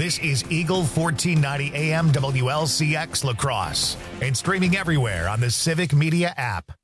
This is Eagle 1490 AM WLCX La Crosse and streaming everywhere on the Civic Media app.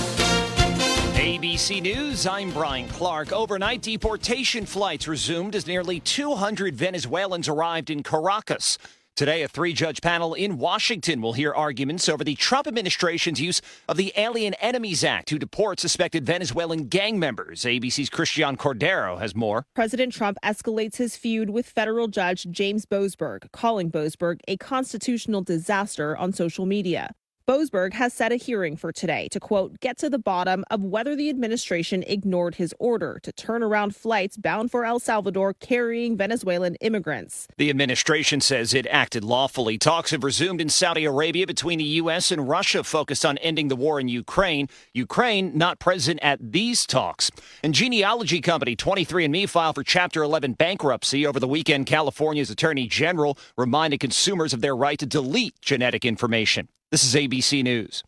ABC News, I'm Brian Clark. Overnight deportation flights resumed as nearly 200 Venezuelans arrived in Caracas. Today, a three-judge panel in Washington will hear arguments over the Trump administration's use of the Alien Enemies Act to deport suspected Venezuelan gang members. ABC's Christian Cordero has more. President Trump escalates his feud with federal judge James Boasberg, calling Boasberg a constitutional disaster on social media. Boasberg has set a hearing for today to, quote, get to the bottom of whether the administration ignored his order to turn around flights bound for El Salvador carrying Venezuelan immigrants. The administration says it acted lawfully. Talks have resumed in Saudi Arabia between the U.S. and Russia, focused on ending the war in Ukraine. Ukraine not present at these talks. And genealogy company 23andMe filed for Chapter 11 bankruptcy. Over the weekend, California's Attorney General reminded consumers of their right to delete genetic information. This is ABC News.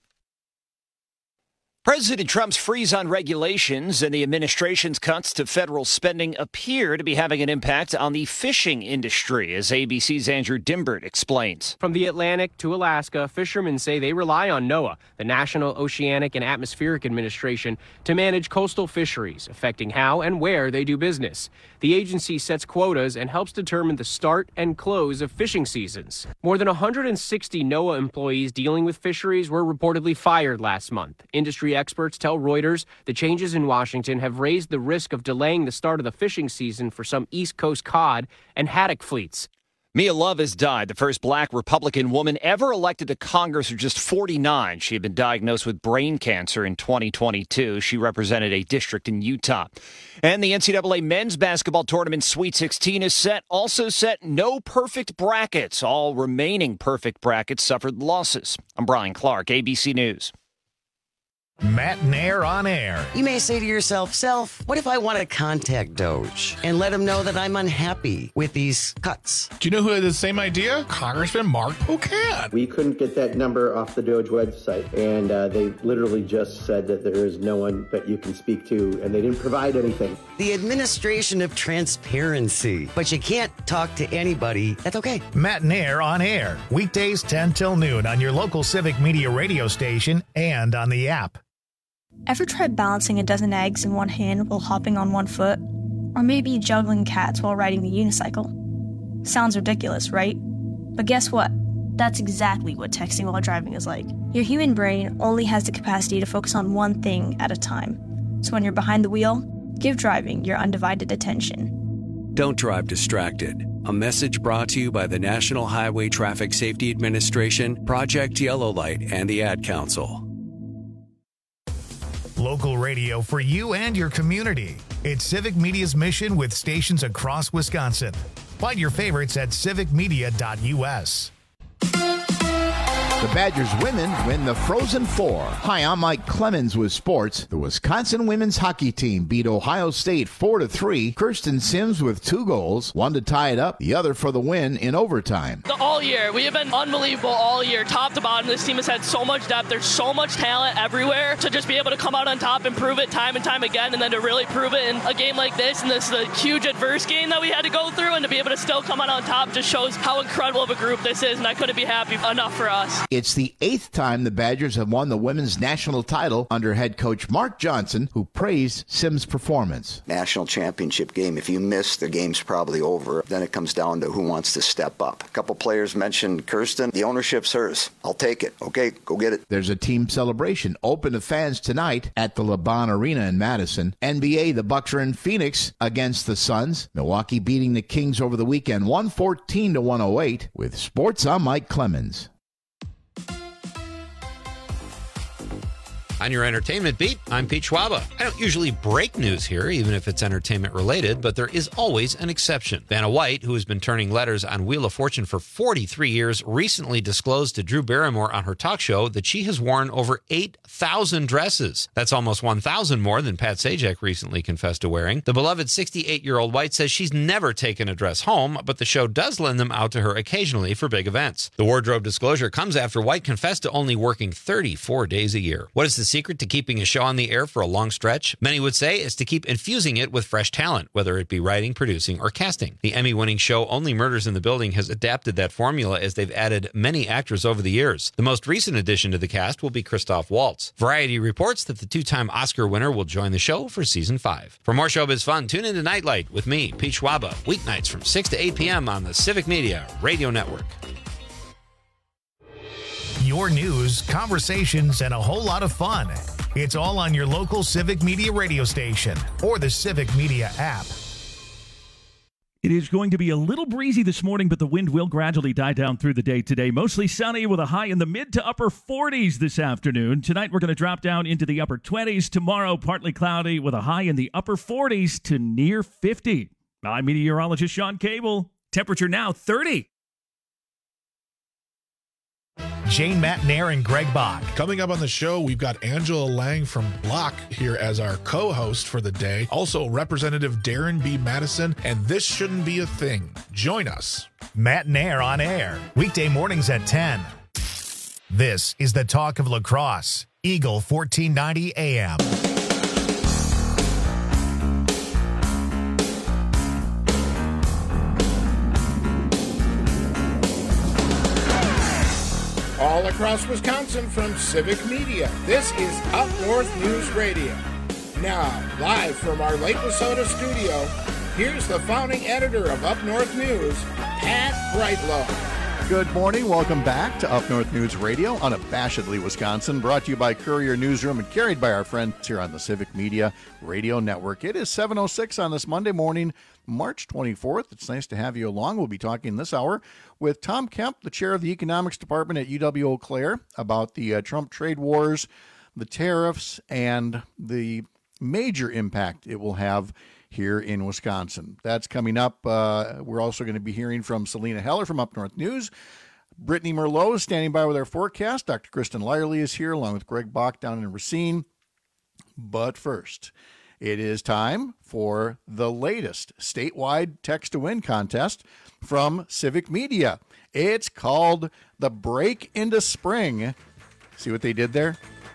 President Trump's freeze on regulations and the administration's cuts to federal spending appear to be having an impact on the fishing industry, as ABC's Andrew Dimbert explains. From the Atlantic to Alaska, fishermen say they rely on NOAA, the National Oceanic and Atmospheric Administration, to manage coastal fisheries, affecting how and where they do business. The agency sets quotas and helps determine the start and close of fishing seasons. More than 160 NOAA employees dealing with fisheries were reportedly fired last month. Industry experts tell Reuters the changes in Washington have raised the risk of delaying the start of the fishing season for some East Coast cod and haddock fleets. Mia Love has died, the first black Republican woman ever elected to Congress at just 49. She had been diagnosed with brain cancer in 2022. She represented a district in Utah. And the NCAA men's basketball tournament Sweet 16 is set. Also set no perfect brackets. All remaining perfect brackets suffered losses. I'm Brian Clark, ABC News. Matt Nair on air. You may say to yourself, Self, what if I want to contact Doge and let him know that I'm unhappy with these cuts? Do you know who had the same idea? Congressman Mark Pocan. We couldn't get that number off the Doge website, and they literally just said that there is no one that you can speak to, and they didn't provide anything. The administration of transparency. But you can't talk to anybody. That's okay. Matt Nair on air. Weekdays 10 till noon on your local Civic Media radio station and on the app. Ever tried balancing a dozen eggs in one hand while hopping on one foot? Or maybe juggling cats while riding the unicycle? Sounds ridiculous, right? But guess what? That's exactly what texting while driving is like. Your human brain only has the capacity to focus on one thing at a time. So when you're behind the wheel, give driving your undivided attention. Don't drive distracted. A message brought to you by the National Highway Traffic Safety Administration, Project Yellow Light, and the Ad Council. Local radio for you and your community. It's Civic Media's mission with stations across Wisconsin. Find your favorites at civicmedia.us. The Badgers women win the Frozen Four. Hi, I'm Mike Clemens with sports. The Wisconsin women's hockey team beat Ohio State 4-3. Kirsten Sims with 2 goals, one to tie it up, the other for the win in overtime. All year, we have been unbelievable all year, top to bottom. This team has had so much depth. There's so much talent everywhere. To just be able to come out on top and prove it time and time again, and then to really prove it in a game like this, and this is a huge adverse game that we had to go through, and to be able to still come out on top just shows how incredible of a group this is, and I couldn't be happy enough for us. It's the 8th time the Badgers have won the women's national title under head coach Mark Johnson, who praised Sims' performance. National championship game, if you miss, the game's probably over. Then it comes down to who wants to step up. A couple players mentioned Kirsten. The ownership's hers. I'll take it. Okay, go get it. There's a team celebration open to fans tonight at the LeBron Arena in Madison. NBA, the Bucks are in Phoenix against the Suns. Milwaukee beating the Kings over the weekend 114-108. With sports, I'm Mike Clemens. On your entertainment beat, I'm Pete Schwaba. I don't usually break news here, even if it's entertainment related, but there is always an exception. Vanna White, who has been turning letters on Wheel of Fortune for 43 years, recently disclosed to Drew Barrymore on her talk show that she has worn over 8,000 dresses. That's almost 1,000 more than Pat Sajak recently confessed to wearing. The beloved 68-year-old White says she's never taken a dress home, but the show does lend them out to her occasionally for big events. The wardrobe disclosure comes after White confessed to only working 34 days a year. What is the secret to keeping a show on the air for a long stretch? Many would say is to keep infusing it with fresh talent, whether it be writing, producing, or casting. The Emmy-winning show Only Murders in the Building has adapted that formula as they've added many actors over the years. The most recent addition to the cast will be Christoph Waltz. Variety reports that the two-time Oscar winner will join the show for season 5. For more showbiz fun, tune into Nightlight with me, Pete Schwaba, weeknights from 6 to 8 p.m. on the Civic Media Radio Network. Your news, conversations, and a whole lot of fun. It's all on your local Civic Media radio station or the Civic Media app. It is going to be a little breezy this morning, but the wind will gradually die down through the day today. Mostly sunny with a high in the mid to upper 40s this afternoon. Tonight, we're going to drop down into the upper 20s. Tomorrow, partly cloudy with a high in the upper 40s to near 50. I'm meteorologist Sean Cable. Temperature now 30. Jane Matnair and Greg Bach. Coming up on the show, we've got Angela Lang from Block here as our co-host for the day. Also, Representative Darren B. Madison, and This Shouldn't Be a Thing. Join us. Matnair on air, weekday mornings at 10. This is the Talk of Lacrosse, Eagle 1490 AM. All across Wisconsin from Civic Media, this is Up North News Radio. Now, live from our Lake Wissota studio, here's the founding editor of Up North News, Pat Brightlow. Good morning. Welcome back to Up North News Radio, unabashedly Wisconsin, brought to you by Courier Newsroom and carried by our friends here on the Civic Media Radio Network. It is 7:06 on this Monday morning, March 24th. It's nice to have you along. We'll be talking this hour with Tom Kemp, the chair of the economics department at UW-Eau Claire, about the Trump trade wars, the tariffs, and the major impact it will have here in Wisconsin. That's coming up. We're also going to be hearing from Selena Heller from Up North News. Brittany Merlot is standing by with our forecast. Dr. Kristen Lyerly is here along with Greg Bach down in Racine. But first, it is time for the latest statewide Text to Win contest from Civic Media. It's called the Break into Spring. See what they did there?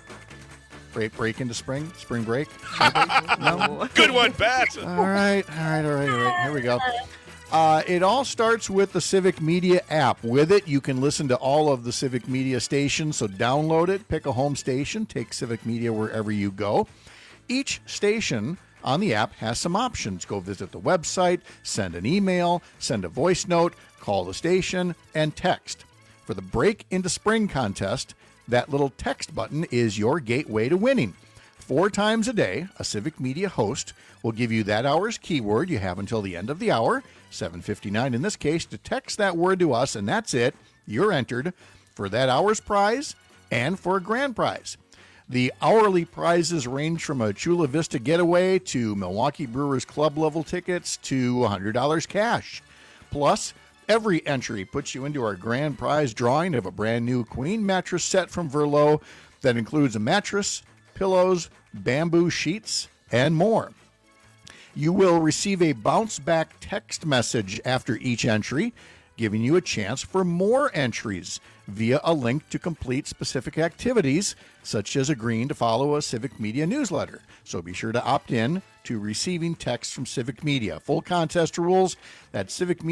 Break into spring? Spring break? No? Good one, Pat. All right. Here we go. It all starts with the Civic Media app. With it, you can listen to all of the Civic Media stations, so download it, pick a home station, take Civic Media wherever you go. Each station on the app has some options. Go visit the website, send an email, send a voice note, call the station, and text. For the Break into Spring contest, that little text button is your gateway to winning. 4 times a day, a Civic Media host will give you that hour's keyword. You have until the end of the hour, 7:59 in this case, to text that word to us, and that's it. You're entered for that hour's prize and for a grand prize. The hourly prizes range from a Chula Vista getaway to Milwaukee Brewers Club level tickets to $100 cash. Plus, every entry puts you into our grand prize drawing of a brand new queen mattress set from Verlo that includes a mattress, pillows, bamboo sheets, and more. You will receive a bounce back text message after each entry, giving you a chance for more entries via a link to complete specific activities, such as agreeing to follow a Civic Media newsletter. So be sure to opt in to receiving texts from Civic Media. Full contest rules at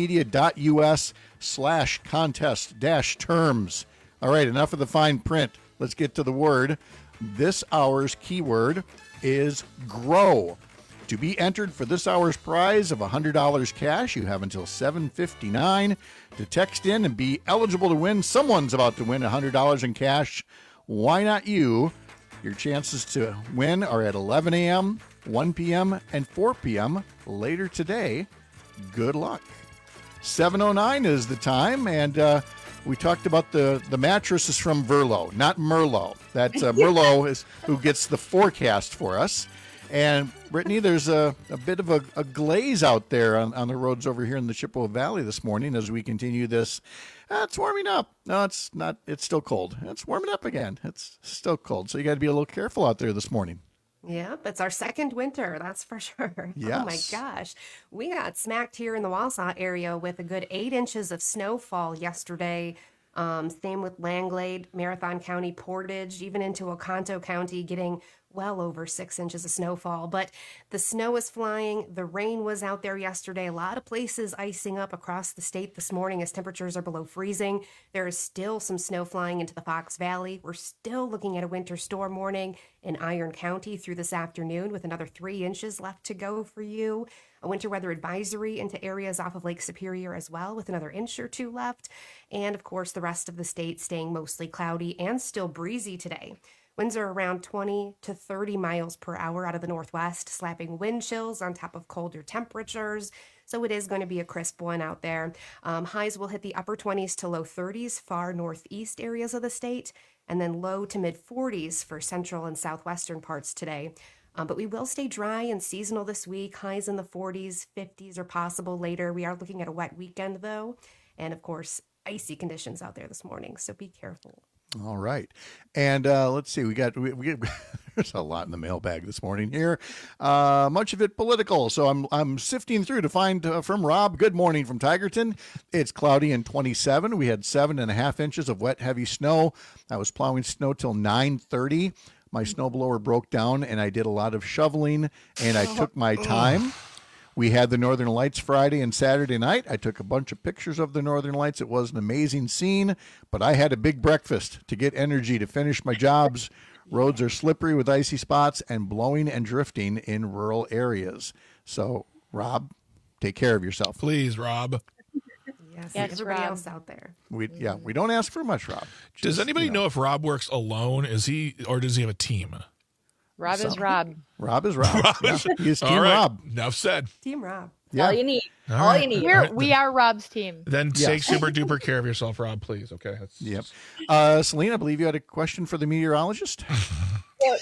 civicmedia.us/contest-terms. All right, enough of the fine print. Let's get to the word. This hour's keyword is grow. To be entered for this hour's prize of $100 cash, you have until 7:59 to text in and be eligible to win. Someone's about to win $100 in cash. Why not you? Your chances to win are at 11 a.m., 1 p.m., and 4 p.m. later today. Good luck. 7:09 is the time, and we talked about the mattresses from Verlo, not Merlot. That's Merlot is who gets the forecast for us. And, Brittany, there's a bit of a glaze out there on the roads over here in the Chippewa Valley this morning as we continue this. It's warming up. No, it's not. It's still cold. It's warming up again. It's still cold. So you got to be a little careful out there this morning. Yep, it's our second winter, that's for sure. Yes. Oh my gosh. We got smacked here in the Wausau area with a good 8 inches of snowfall yesterday. Same with Langlade, Marathon County, Portage, even into Oconto County, getting well over 6 inches of snowfall. But the snow is flying. The rain was out there yesterday. A lot of places icing up across the state this morning as temperatures are below freezing. There is still some snow flying into the Fox Valley. We're still looking at a winter storm warning in Iron County through this afternoon with another 3 inches left to go for you. A winter weather advisory into areas off of Lake Superior as well with another inch or two left. And of course, the rest of the state staying mostly cloudy and still breezy today. Winds are around 20 to 30 miles per hour out of the northwest, slapping wind chills on top of colder temperatures. So it is going to be a crisp one out there. Highs will hit the upper 20s to low 30s, far northeast areas of the state, and then low to mid 40s for central and southwestern parts today. But we will stay dry and seasonal this week. Highs in the 40s, 50s are possible later. We are looking at a wet weekend, though. And, of course, icy conditions out there this morning, so be careful. All right. And let's see, we there's a lot in the mailbag this morning here. Much of it political. So I'm sifting through to find from Rob. Good morning from Tigerton. It's cloudy and 27. We had 7.5 inches of wet, heavy snow. I was plowing snow till 9:30. My snowblower broke down and I did a lot of shoveling and I took my time. We had the Northern Lights Friday and Saturday night. I took a bunch of pictures of the Northern Lights. It was an amazing scene, but I had a big breakfast to get energy to finish my jobs. Roads are slippery with icy spots and blowing and drifting in rural areas. So, Rob, take care of yourself. Please, Rob. Yes, everybody else out there. We don't ask for much, Rob. Does anybody know if Rob works alone? Or does he have a team? Rob is Rob. Rob is Rob. Yeah, he's Team right. Rob. Enough said. Team Rob. Yeah. All you need. All you need. We are Rob's team. Then take super duper care of yourself, Rob, please. Okay. Yep. Selena, I believe you had a question for the meteorologist. Well,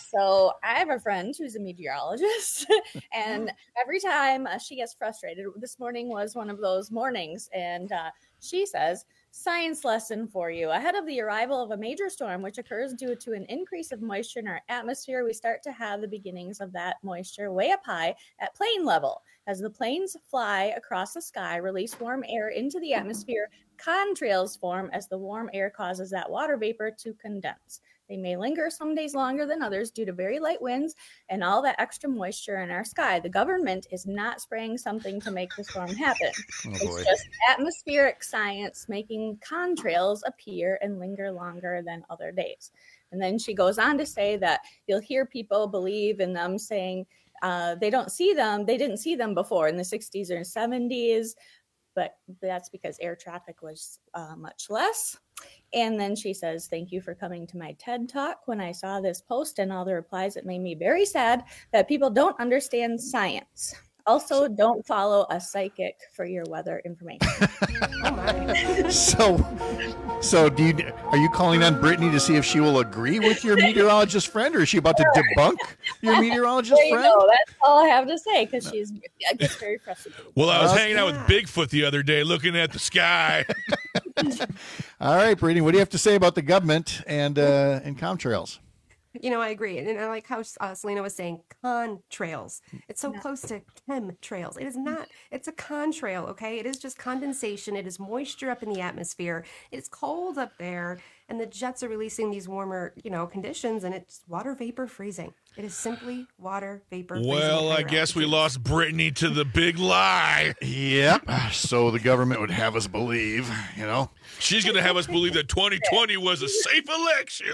so I have a friend who's a meteorologist, and every time she gets frustrated, this morning was one of those mornings, and she says, science lesson for you. Ahead of the arrival of a major storm, which occurs due to an increase of moisture in our atmosphere, we start to have the beginnings of that moisture way up high at plane level. As the planes fly across the sky, release warm air into the atmosphere, contrails form as the warm air causes that water vapor to condense. They may linger some days longer than others due to very light winds and all that extra moisture in our sky. The government is not spraying something to make the storm happen. It's just atmospheric science making contrails appear and linger longer than other days. And then she goes on to say that you'll hear people believe in them saying they don't see them. They didn't see them before in the 60s or 70s. But that's because air traffic was much less. And then she says, thank you for coming to my TED Talk. When I saw this post and all the replies, it made me very sad that people don't understand science. Also, don't follow a psychic for your weather information. So are you calling on Brittany to see if she will agree with your meteorologist friend, or is she about to debunk your meteorologist friend? No, that's all I have to say, because she gets very frustrated. Well, I was hanging out with Bigfoot the other day looking at the sky. All right, Brittany, what do you have to say about the government and contrails? I agree. And I like how Selena was saying contrails. It's so close to chemtrails. It is not. It's a contrail, okay? It is just condensation. It is moisture up in the atmosphere. It's cold up there, and the jets are releasing these warmer, conditions, and it's water vapor freezing. It is simply water vapor freezing. Well, I guess we lost Brittany to the big lie. Yep. So the government would have us believe, She's going to have us believe that 2020 was a safe election.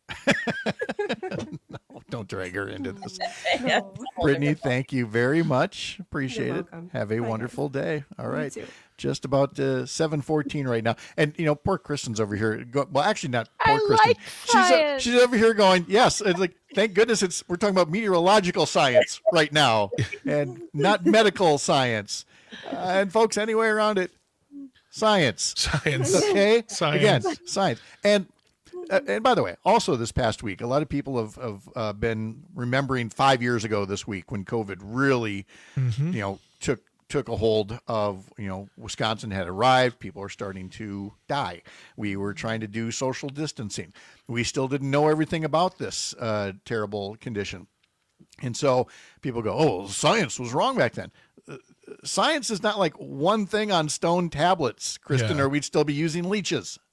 No, don't drag her into this. Brittany, thank you very much. Appreciate it. Welcome. Have a wonderful day. All right. too. Just about 7:14 right now. And, poor Kristen's over here. Well, actually not poor Kristen. She's over here going, yes. It's like, thank goodness we're talking about meteorological science right now and not medical science. And folks, anywhere around it, science. Science. Okay? Science. Again, science. And by the way, also this past week, a lot of people have been remembering 5 years ago this week when COVID really, took a hold of, Wisconsin had arrived. People are starting to die. We were trying to do social distancing. We still didn't know everything about this terrible condition. And so people go, oh, science was wrong back then. Science is not like one thing on stone tablets, Kristen, or we'd still be using leeches.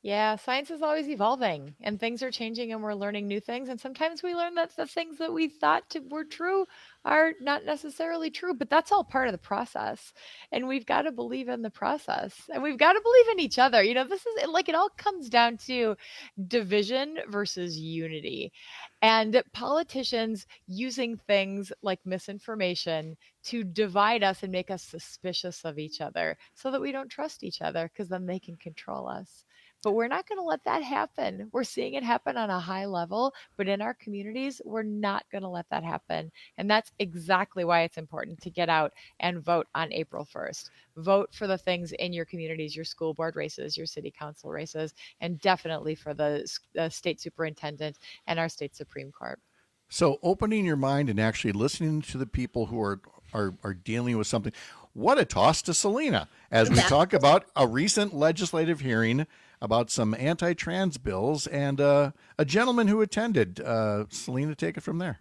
Yeah, science is always evolving and things are changing and we're learning new things. And sometimes we learn that the things that we thought were true are not necessarily true, but that's all part of the process. And we've got to believe in the process and we've got to believe in each other. This is like, it all comes down to division versus unity, and politicians using things like misinformation to divide us and make us suspicious of each other so that we don't trust each other, because then they can control us. But we're not going to let that happen. We're seeing it happen on a high level, but in our communities, we're not going to let that happen. And that's exactly why it's important to get out and vote on April 1st. Vote for the things in your communities, your school board races, your city council races, and definitely for the state superintendent and our state Supreme Court. So opening your mind and actually listening to the people who are dealing with something. What a toss to Selena as we talk about a recent legislative hearing about some anti-trans bills and a gentleman who attended. Selena, take it from there.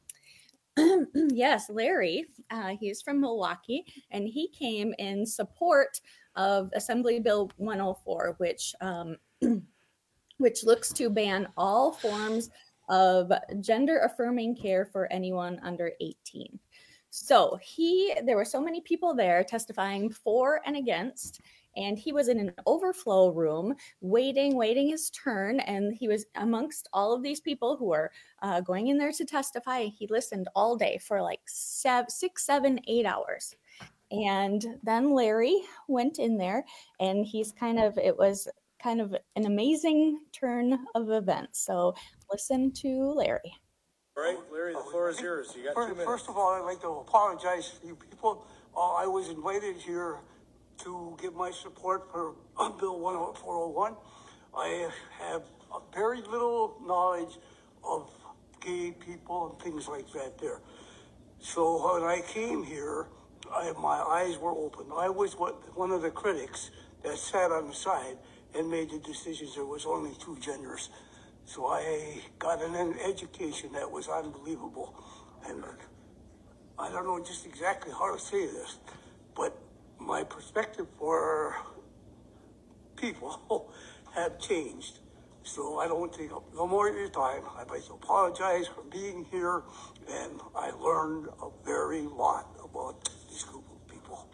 Yes, Larry, he's from Milwaukee, and he came in support of Assembly Bill 104, which looks to ban all forms of gender-affirming care for anyone under 18. So there were so many people there testifying for and against, and he was in an overflow room waiting his turn, and he was amongst all of these people who were going in there to testify. He listened all day for like 6, 7, 8 hours. And then Larry went in there, and it was kind of an amazing turn of events. So listen to Larry. All right, Larry, the floor is yours. You got 2 minutes. First of all, I'd like to apologize to you people. I was invited here to give my support for Bill 401. I have very little knowledge of gay people and things like that there. So when I came here, my eyes were open. I was one of the critics that sat on the side and made the decisions. There was only 2 genders. So I got an education that was unbelievable. And I don't know just exactly how to say this, but my perspective for people have changed. So I don't take up no more of your time. I'd like to apologize for being here, and I learned a very lot about this group of people.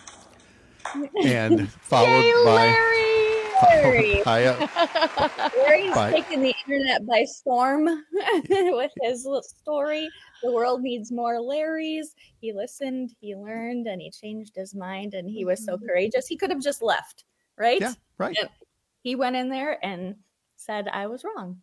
And followed Yay, by Larry. Larry's Bye. taking the internet by storm with his little story. The world needs more Larrys. He listened, he learned, and he changed his mind, and he was so courageous. He could have just left, right? Yeah, right. And he went in there and said, I was wrong.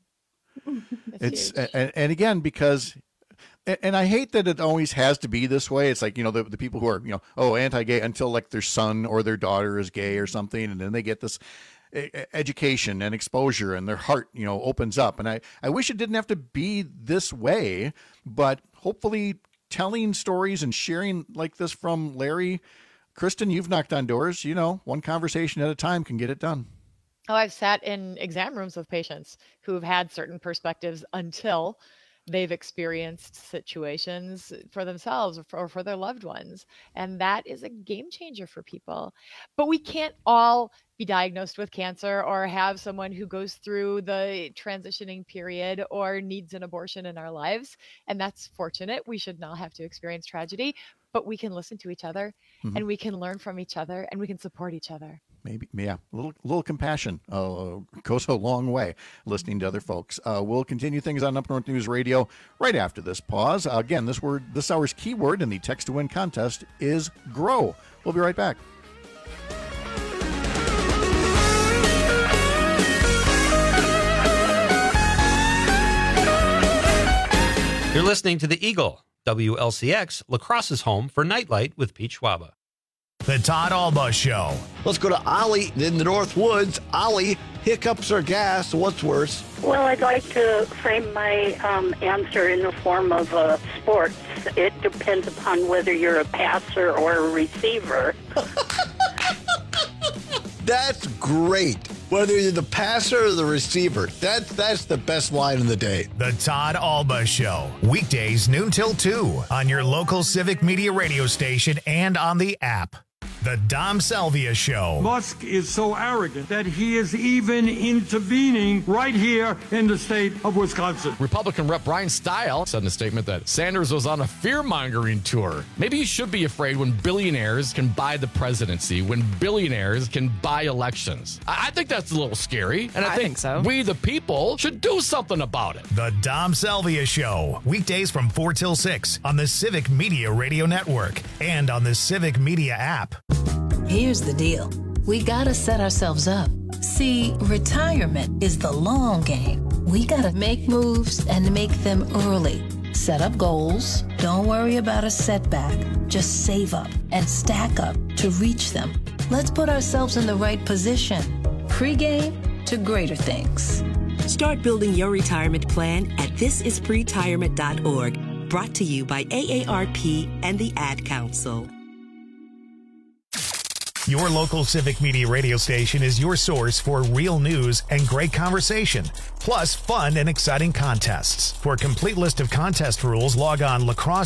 And again, because, and I hate that it always has to be this way. It's like, the people who are, anti-gay until like their son or their daughter is gay or something. And then they get this education and exposure and their heart, opens up. And I wish it didn't have to be this way, but hopefully telling stories and sharing like this from Larry. Kristen, you've knocked on doors, one conversation at a time can get it done. Oh, I've sat in exam rooms with patients who've had certain perspectives until they've experienced situations for themselves or for their loved ones. And that is a game changer for people. But we can't all be diagnosed with cancer or have someone who goes through the transitioning period or needs an abortion in our lives. And that's fortunate. We should not have to experience tragedy, but we can listen to each other and we can learn from each other and we can support each other. Maybe, yeah, a little compassion goes a long way, listening to other folks. We'll continue things on Up North News Radio right after this pause. Again, this hour's keyword in the Text to Win contest is grow. We'll be right back. You're listening to The Eagle, WLCX, La Crosse's home for Nightlight with Pete Schwaba. The Todd Alba Show. Let's go to Ollie in the North Woods. Ollie, hiccups or gas? What's worse? Well, I'd like to frame my answer in the form of sports. It depends upon whether you're a passer or a receiver. That's great. Whether you're the passer or the receiver, that's the best line of the day. The Todd Alba Show. Weekdays noon till 2 on your local Civic Media radio station and on the app. The Dom Salvia Show. Musk is so arrogant that he is even intervening right here in the state of Wisconsin. Republican Rep. Brian Stile said in a statement that Sanders was on a fear-mongering tour. Maybe you should be afraid when billionaires can buy the presidency, when billionaires can buy elections. I think that's a little scary, and I think so. We, the people, should do something about it. The Dom Salvia Show. Weekdays from 4 till 6 on the Civic Media Radio Network and on the Civic Media app. Here's the deal. We gotta set ourselves up. See, retirement is the long game. We gotta make moves and make them early. Set up goals. Don't worry about a setback. Just save up and stack up to reach them. Let's put ourselves in the right position. Pre-game to greater things. Start building your retirement plan at thisispretirement.org. Brought to you by AARP and the Ad Council. Your local Civic Media radio station is your source for real news and great conversation, plus fun and exciting contests. For a complete list of contest rules, log on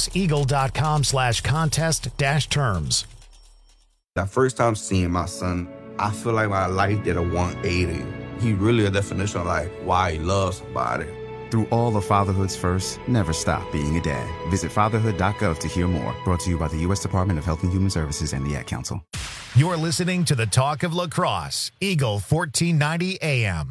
lacrosseeagle.com/contest-terms. That first time seeing my son, I feel like my life did a 180. He really a definition of like why he loves somebody. Through all of fatherhood's first, never stop being a dad. Visit fatherhood.gov to hear more. Brought to you by the U.S. Department of Health and Human Services and the Ad Council. You're listening to the Talk of La Crosse, Eagle 1490 AM.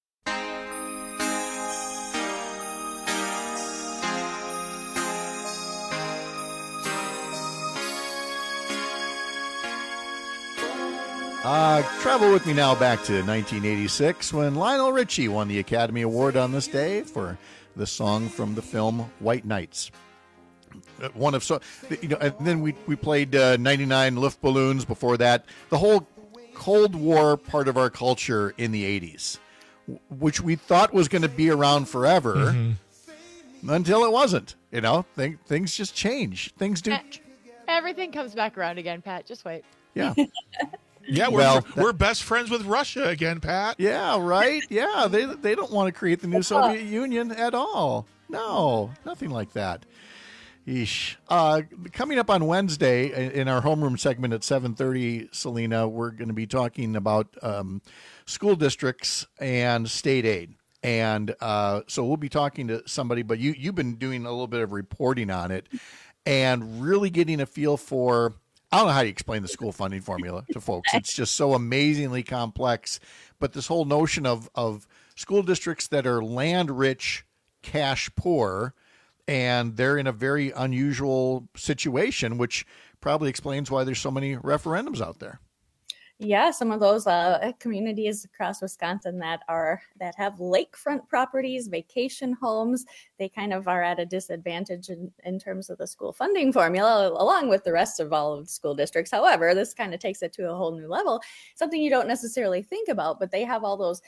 Travel with me now back to 1986 when Lionel Richie won the Academy Award on this day for the song from the film White Nights. One of and then we played 99 Lift Balloons before that. The whole Cold War part of our culture in the 80s, which we thought was going to be around forever, until it wasn't. Things just change. Things do. Everything comes back around again, Pat. Just wait. Yeah. Yeah, we're best friends with Russia again, Pat. Yeah, right? Yeah, they don't want to create the new Soviet Union at all. No, nothing like that. Eesh. Coming up on Wednesday in our homeroom segment at 7:30, Selena, we're going to be talking about school districts and state aid. And so we'll be talking to somebody, but you've been doing a little bit of reporting on it and really getting a feel for, I don't know how you explain the school funding formula to folks. It's just so amazingly complex. But this whole notion of school districts that are land rich, cash poor, and they're in a very unusual situation, which probably explains why there's so many referendums out there. Yeah, some of those communities across Wisconsin that have lakefront properties, vacation homes, they kind of are at a disadvantage in terms of the school funding formula, along with the rest of all of the school districts. However, this kind of takes it to a whole new level, something you don't necessarily think about, but they have all those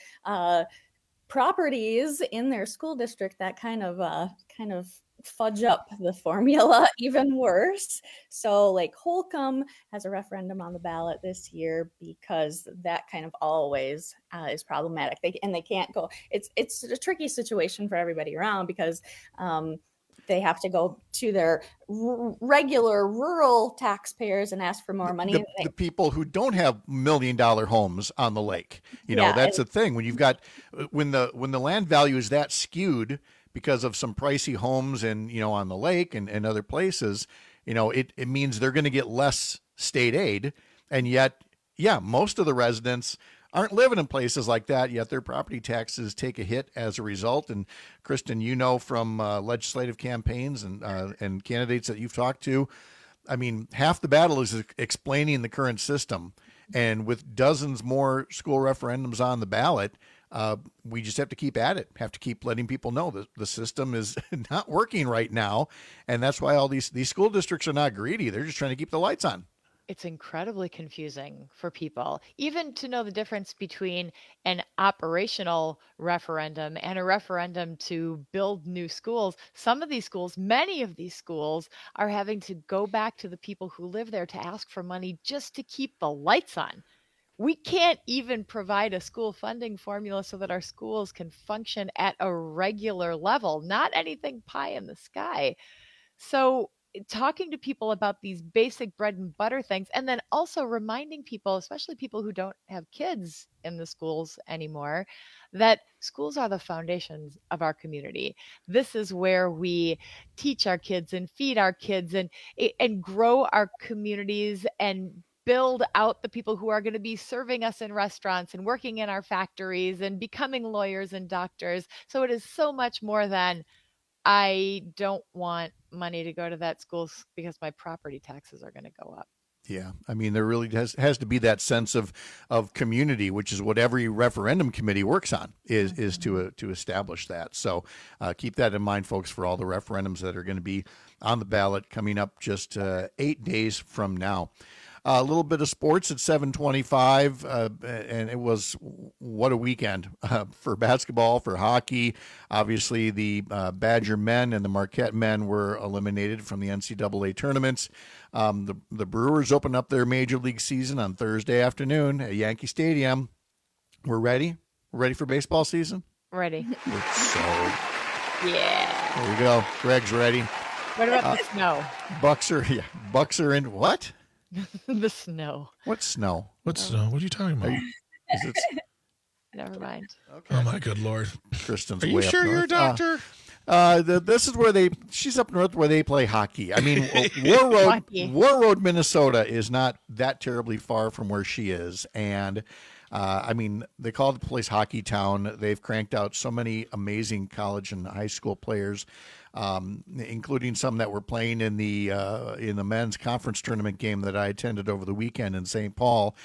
properties in their school district that kind of fudge up the formula even worse. So like Holcomb has a referendum on the ballot this year because that kind of always is problematic. They can't go. It's a tricky situation for everybody around because they have to go to their regular rural taxpayers and ask for more money. The people who don't have $1 million homes on the lake, that's the thing. When you've got when the land value is that skewed because of some pricey homes and, on the lake and other places, it means they're going to get less state aid. And yet, most of the residents aren't living in places like that, yet their property taxes take a hit as a result. And Kristen, from legislative campaigns and candidates that you've talked to, I mean, half the battle is explaining the current system. And with dozens more school referendums on the ballot, we just have to keep at it, have to keep letting people know that the system is not working right now. And that's why all these school districts are not greedy. They're just trying to keep the lights on. It's incredibly confusing for people, even to know the difference between an operational referendum and a referendum to build new schools. Many of these schools are having to go back to the people who live there to ask for money just to keep the lights on. We can't even provide a school funding formula so that our schools can function at a regular level, not anything pie in the sky. So talking to people about these basic bread and butter things, and then also reminding people, especially people who don't have kids in the schools anymore, that schools are the foundations of our community. This is where we teach our kids and feed our kids and grow our communities and build out the people who are going to be serving us in restaurants and working in our factories and becoming lawyers and doctors. So it is so much more than, I don't want money to go to that school because my property taxes are going to go up. Yeah, I mean, there really has to be that sense of community, which is what every referendum committee works on, is to establish that. So keep that in mind, folks, for all the referendums that are going to be on the ballot coming up just 8 days from now. A little bit of sports at 7:25, and it was, what a weekend for basketball, for hockey. Obviously, the Badger men and the Marquette men were eliminated from the NCAA tournaments. The Brewers open up their Major League season on Thursday afternoon at Yankee Stadium. We're ready? We're ready for baseball season? Ready. Yeah. There we go. Greg's ready. What about the snow? Bucks are in what? The snow. What snow? What snow? What are you talking about? Never mind. Okay. Oh my good Lord. Kristen's Are you way sure up you're a north. doctor? This is where she's up north where they play hockey. I mean, War Road, Minnesota is not that terribly far from where she is. And I mean, they call the place Hockey Town. They've cranked out so many amazing college and high school players, including some that were playing in the men's conference tournament game that I attended over the weekend in St. Paul,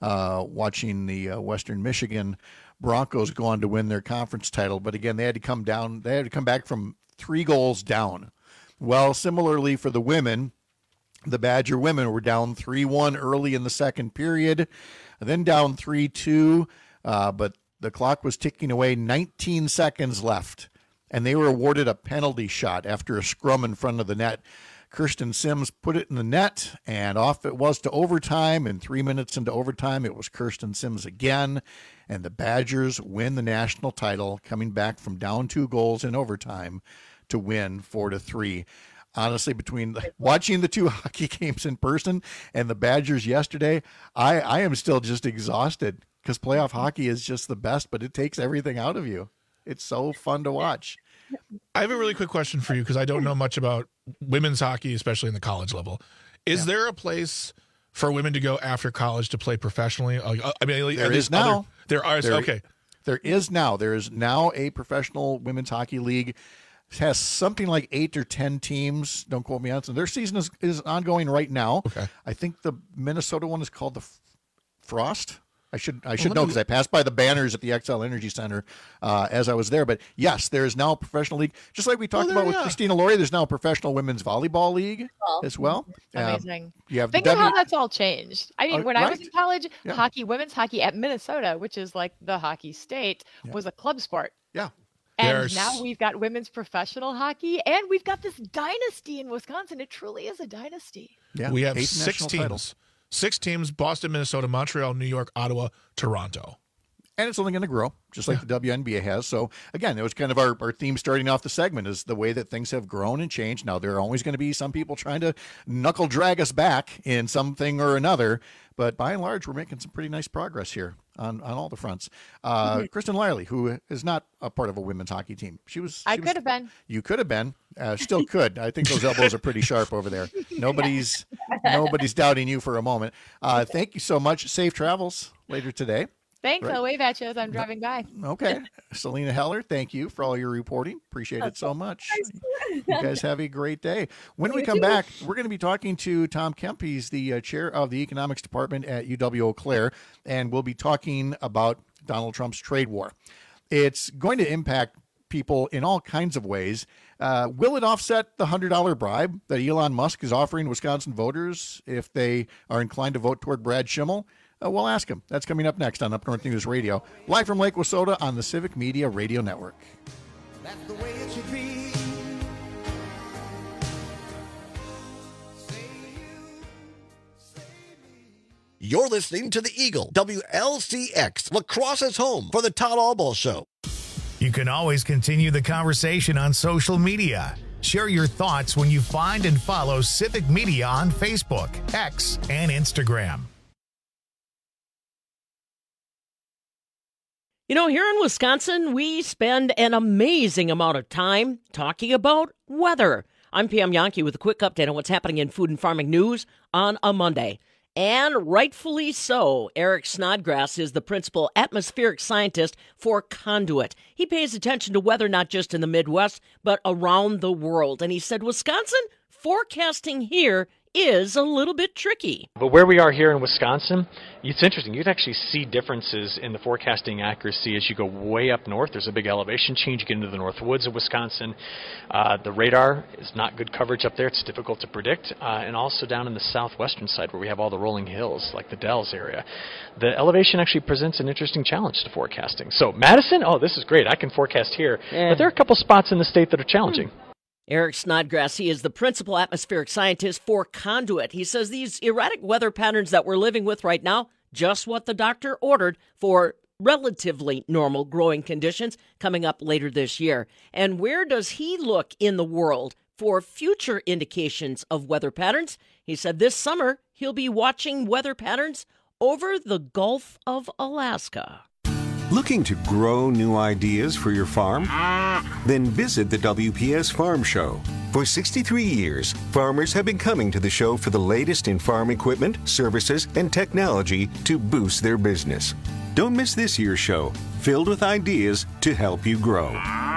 watching the Western Michigan Broncos go on to win their conference title. But again, they had to come back from 3 goals down. Well, similarly for the women, the Badger women were down 3-1 early in the second period, then down 3-2, but the clock was ticking away, 19 seconds left, and they were awarded a penalty shot after a scrum in front of the net. Kirsten Sims put it in the net, and off it was to overtime, and 3 minutes into overtime, it was Kirsten Sims again, and the Badgers win the national title, coming back from down 2 goals in overtime to win 4-3. Honestly, between watching the 2 hockey games in person and the Badgers yesterday, I am still just exhausted because playoff hockey is just the best, but it takes everything out of you. It's so fun to watch. I have a really quick question for you because I don't know much about women's hockey, especially in the college level. Is there a place for women to go after college to play professionally? I mean, there is now. Okay. There is now. There is now a professional women's hockey league. It has something like 8 or 10 teams. Don't quote me on it. Their season is ongoing right now. Okay. I think the Minnesota one is called the Frost. I should know because I passed by the banners at the XL Energy Center as I was there. But yes, there is now a professional league. Just like we talked about with Christina Laurie, there's now a professional women's volleyball league as well. Amazing. You have Think of how that's all changed. I mean, when I was in college, Yeah. women's hockey at Minnesota, which is like the hockey state, was a club sport. Yeah. And now we've got women's professional hockey, and we've got this dynasty in Wisconsin. It truly is a dynasty. Yeah. We have 8 6 national teams. titles. 6 teams: Boston, Minnesota, Montreal, New York, Ottawa, Toronto. And it's only going to grow, just like the WNBA has. So, again, it was kind of our theme starting off the segment is the way that things have grown and changed. Now, there are always going to be some people trying to knuckle drag us back in something or another. But by and large, we're making some pretty nice progress here on all the fronts. Kristen Lyerly, who is not a part of a women's hockey team. I could have been. You could have been. Still could. I think those elbows are pretty sharp over there. Nobody's doubting you for a moment. Thank you so much. Safe travels later today. Thanks. Right. I'll wave at you as I'm driving by. Okay. Selena Heller, thank you for all your reporting. Appreciate it so much. You guys have a great day. When we come back, we're going to be talking to Tom Kemp. He's the chair of the economics department at UW-Eau Claire, and we'll be talking about Donald Trump's trade war. It's going to impact people in all kinds of ways. Will it offset the $100 bribe that Elon Musk is offering Wisconsin voters if they are inclined to vote toward Brad Schimmel? We'll ask him. That's coming up next on Up North News Radio, live from Lake Wissota on the Civic Media Radio Network. That's the way it should be. You're listening to The Eagle, WLCX, La Crosse's home for the Todd Albaugh Show. You can always continue the conversation on social media. Share your thoughts when you find and follow Civic Media on Facebook, X, and Instagram. You know, here in Wisconsin, we spend an amazing amount of time talking about weather. I'm Pam Yankee with a quick update on what's happening in food and farming news on a Monday. And rightfully so, Eric Snodgrass is the principal atmospheric scientist for Conduit. He pays attention to weather not just in the Midwest, but around the world. And he said, Wisconsin, forecasting here is a little bit tricky. But where we are here in Wisconsin, it's interesting. You can actually see differences in the forecasting accuracy as you go way up north. There's a big elevation change. You get into the north woods of Wisconsin. The radar is not good coverage up there. It's difficult to predict. And also down in the southwestern side where we have all the rolling hills, like the Dells area. The elevation actually presents an interesting challenge to forecasting. So Madison, oh, this is great. I can forecast here. But there are a couple spots in the state that are challenging. Eric Snodgrass, he is the principal atmospheric scientist for Conduit. He says these erratic weather patterns that we're living with right now, just what the doctor ordered for relatively normal growing conditions coming up later this year. And where does he look in the world for future indications of weather patterns? He said this summer he'll be watching weather patterns over the Gulf of Alaska. Looking to grow new ideas for your farm? Then visit the WPS Farm Show. For 63 years, farmers have been coming to the show for the latest in farm equipment, services, and technology to boost their business. Don't miss this year's show, filled with ideas to help you grow.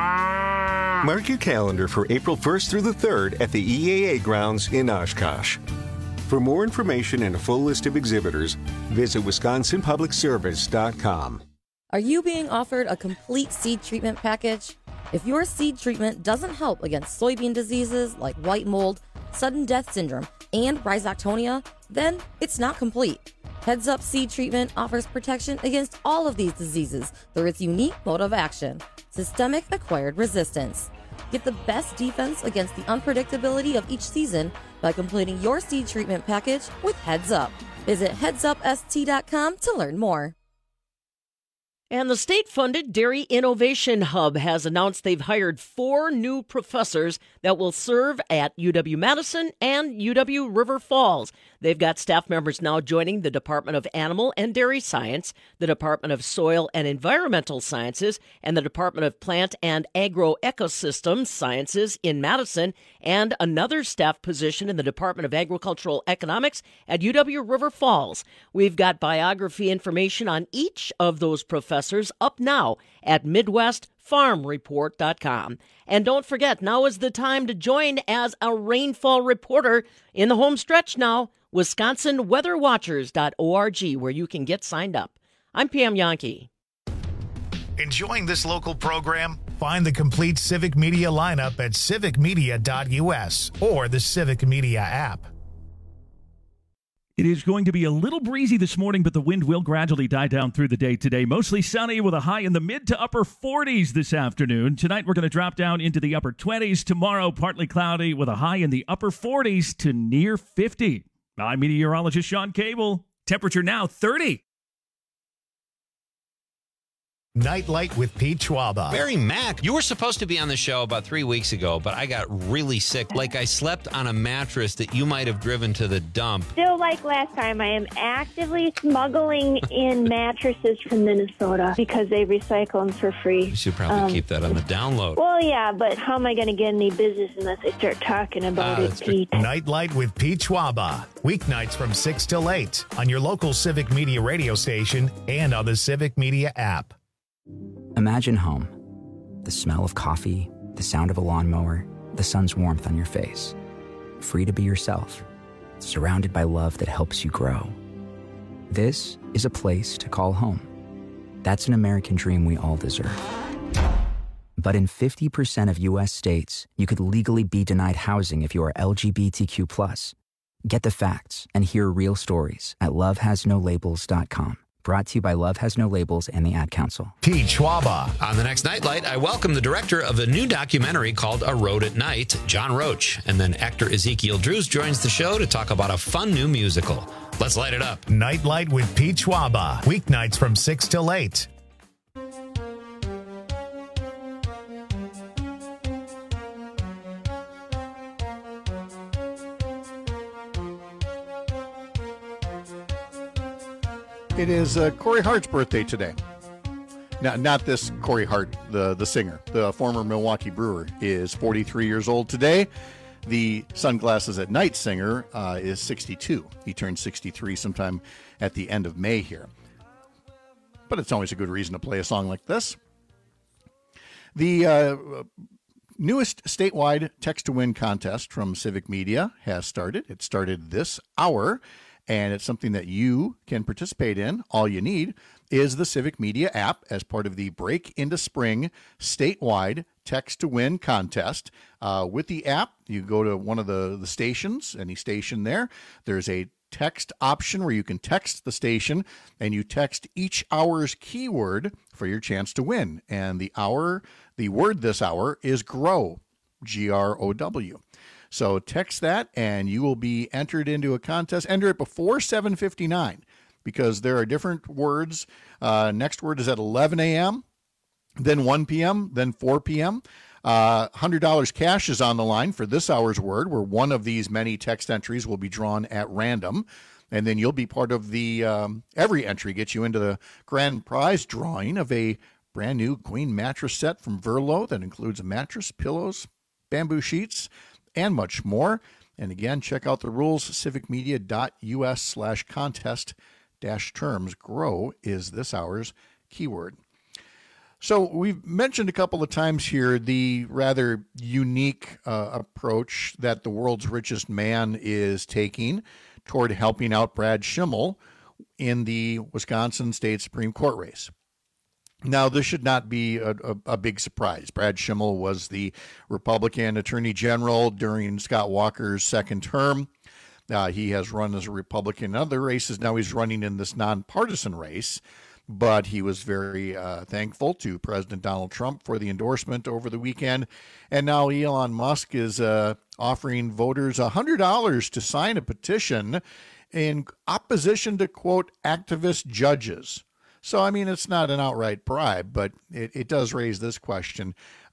Mark your calendar for April 1st through the 3rd at the EAA grounds in Oshkosh. For more information and a full list of exhibitors, visit WisconsinPublicService.com. Are you being offered a complete seed treatment package? If your seed treatment doesn't help against soybean diseases like white mold, sudden death syndrome, and rhizoctonia, then it's not complete. Heads Up Seed Treatment offers protection against all of these diseases through its unique mode of action, systemic acquired resistance. Get the best defense against the unpredictability of each season by completing your seed treatment package with Heads Up. Visit headsupst.com to learn more. And the state-funded Dairy Innovation Hub has announced they've hired 4 new professors that will serve at UW-Madison and UW-River Falls. They've got staff members now joining the Department of Animal and Dairy Science, the Department of Soil and Environmental Sciences, and the Department of Plant and Agroecosystem Sciences in Madison, and another staff position in the Department of Agricultural Economics at UW-River Falls. We've got biography information on each of those professors up now at MidwestFarmReport.com. And don't forget, now is the time to join as a rainfall reporter in the home stretch now, WisconsinWeatherWatchers.org, where you can get signed up. I'm Pam Yankee. Enjoying this local program? Find the complete Civic Media lineup at civicmedia.us or the Civic Media app. It is going to be a little breezy this morning, but the wind will gradually die down through the day today. Mostly sunny with a high in the mid to upper 40s this afternoon. Tonight, we're going to drop down into the upper 20s. Tomorrow, partly cloudy with a high in the upper 40s to near 50. I'm meteorologist Sean Cable. Temperature now 30. Nightlight with Pete Schwaba. Barry Mack, you were supposed to be on the show about 3 weeks ago, but I got really sick. Like I slept on a mattress that you might have driven to the dump. Still like last time, I am actively smuggling in mattresses from Minnesota because they recycle them for free. You should probably keep that on the download. Well, yeah, but how am I going to get any business unless I start talking about it, Pete? Nightlight with Pete Schwaba. Weeknights from 6 till 8 on your local Civic Media radio station and on the Civic Media app. Imagine home. The smell of coffee, the sound of a lawnmower, the sun's warmth on your face. Free to be yourself, surrounded by love that helps you grow. This is a place to call home. That's an American dream we all deserve. But in 50% of U.S. states, you could legally be denied housing if you are LGBTQ+. Get the facts and hear real stories at lovehasnolabels.com. Brought to you by Love Has No Labels and the Ad Council. Pete Schwaba. On the next Nightlight, I welcome the director of a new documentary called A Road at Night, John Roach. And then actor Ezekiel Drews joins the show to talk about a fun new musical. Let's light it up. Nightlight with Pete Schwaba. Weeknights from 6 till 8. It is Corey Hart's birthday today. Not this Corey Hart, the singer. The former Milwaukee Brewer is 43 years old today. The Sunglasses at Night singer is 62. He turned 63 sometime at the end of May here. But it's always a good reason to play a song like this. The newest statewide text-to-win contest from Civic Media has started. It started this hour, and it's something that you can participate in. All you need is the Civic Media app as part of the Break into Spring statewide text-to-win contest. With the app, you go to one of the stations, any station there. There's a text option where you can text the station, and you text each hour's keyword for your chance to win. And the word this hour is GROW, G-R-O-W. So text that, and you will be entered into a contest. Enter it before 7:59 because there are different words. Next word is at 11 a.m., then 1 p.m., then 4 p.m. $100 cash is on the line for this hour's word, where one of these many text entries will be drawn at random. And then you'll be part of the, every entry gets you into the grand prize drawing of a brand new queen mattress set from Verlo that includes a mattress, pillows, bamboo sheets, and much more. And again, check out the rules, civicmedia.us/contest-terms. GROW is this hour's keyword. So we've mentioned a couple of times here the rather unique approach that the world's richest man is taking toward helping out Brad Schimmel in the Wisconsin State Supreme Court race. Now, this should not be a big surprise. Brad Schimmel was the Republican Attorney General during Scott Walker's second term. He has run as a Republican in other races. Now he's running in this nonpartisan race. But he was very thankful to President Donald Trump for the endorsement over the weekend. And now Elon Musk is offering voters $100 to sign a petition in opposition to, quote, activist judges. So, I mean, it's not an outright bribe, but it does raise this question.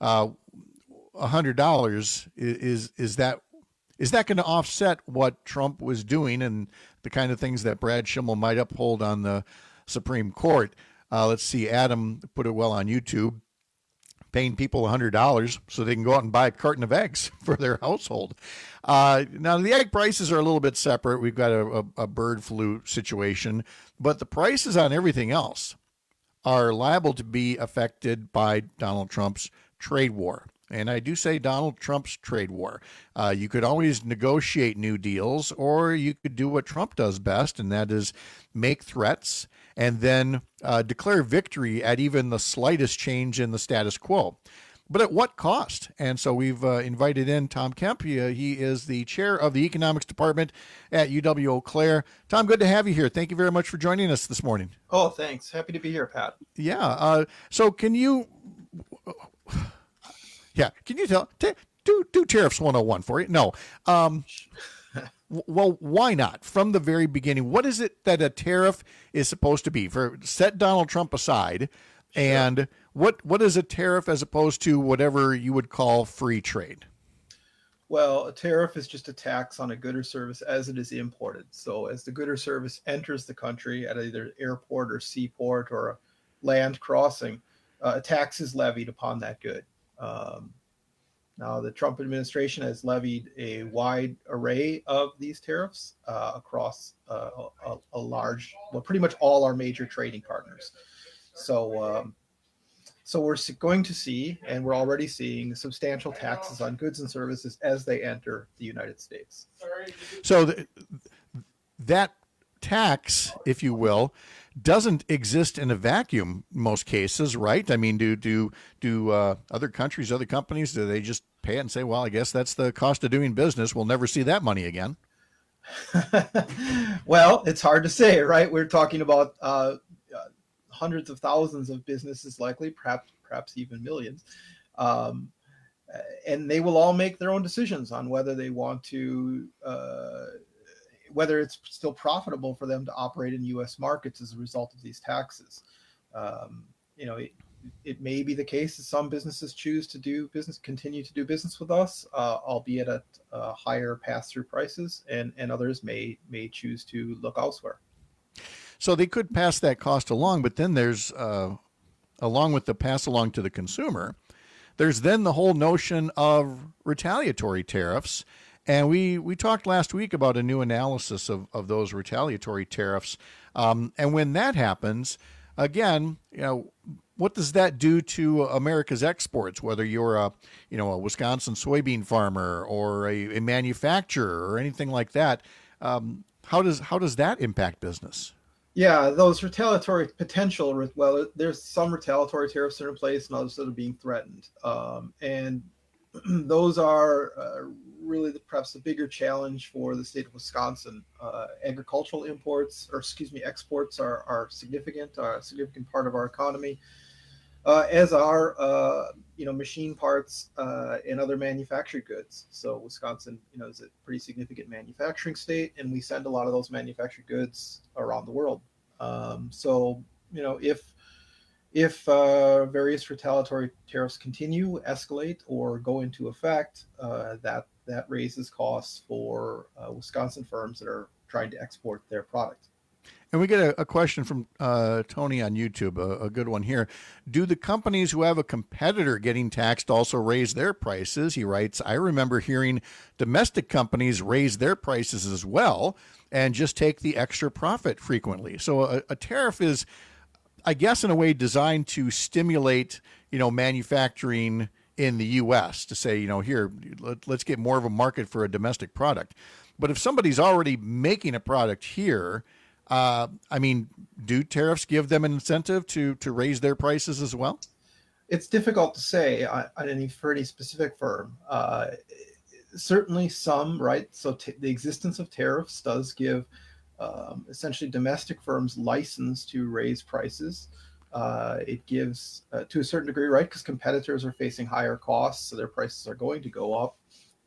$100, is that going to offset what Trump was doing and the kind of things that Brad Schimmel might uphold on the Supreme Court? Let's see, Adam put it well on YouTube, paying people $100 so they can go out and buy a carton of eggs for their household. Now, the egg prices are a little bit separate. We've got a bird flu situation, but the prices on everything else are liable to be affected by Donald Trump's trade war. And I do say Donald Trump's trade war. You could always negotiate new deals, or you could do what Trump does best, and that is make threats and then declare victory at even the slightest change in the status quo. But at what cost? And so we've invited in Tom Kemp. He is the chair of the economics department at UW-Eau Claire. Tom, good to have you here. Thank you very much for joining us this morning. Oh, thanks. Happy to be here, Pat. Yeah. So can you... Yeah, can you tell? Do Tariffs 101 for you? No. Well, why not? From the very beginning, what is it that a tariff is supposed to be? Set Donald Trump aside, and what is a tariff as opposed to whatever you would call free trade? Well, a tariff is just a tax on a good or service as it is imported. So as the good or service enters the country at either airport or seaport or a land crossing, a tax is levied upon that good. Now, the Trump administration has levied a wide array of these tariffs across a large, well, pretty much all our major trading partners. So we're going to see, and we're already seeing, substantial taxes on goods and services as they enter the United States. So that tax, if you will, doesn't exist in a vacuum in most cases, right? I mean, do other countries, other companies, do they just pay it and say, well, I guess that's the cost of doing business. We'll never see that money again. Well, it's hard to say, right? We're talking about hundreds of thousands of businesses, likely, perhaps even millions. And they will all make their own decisions on whether they want to whether it's still profitable for them to operate in U.S. markets as a result of these taxes. It may be the case that some businesses choose to continue to do business with us, albeit at higher pass-through prices, and others may choose to look elsewhere. So they could pass that cost along, but then there's, along with the pass along to the consumer, there's then the whole notion of retaliatory tariffs. And we talked last week about a new analysis of those retaliatory tariffs. And when that happens, again, what does that do to America's exports, whether you're a Wisconsin soybean farmer or a manufacturer or anything like that? How does that impact business? Yeah, those retaliatory potential, well, there's some retaliatory tariffs that are in place and others that are being threatened. And those are really perhaps the bigger challenge for the state of Wisconsin. Agricultural exports are significant, a significant part of our economy, as are, machine parts and other manufactured goods. So Wisconsin, is a pretty significant manufacturing state, and we send a lot of those manufactured goods around the world. If various retaliatory tariffs continue, escalate, or go into effect, that raises costs for Wisconsin firms that are trying to export their product. And we get a question from Tony on YouTube, a good one here. Do the companies who have a competitor getting taxed also raise their prices? He writes, I remember hearing domestic companies raise their prices as well and just take the extra profit frequently. So a tariff is, I guess, in a way designed to stimulate, manufacturing in the U.S. to say, here, let's get more of a market for a domestic product. But if somebody's already making a product here, do tariffs give them an incentive to raise their prices as well? It's difficult to say for any specific firm. Certainly some, right? So the existence of tariffs does give essentially domestic firms license to raise prices. It gives, to a certain degree, right, because competitors are facing higher costs, so their prices are going to go up.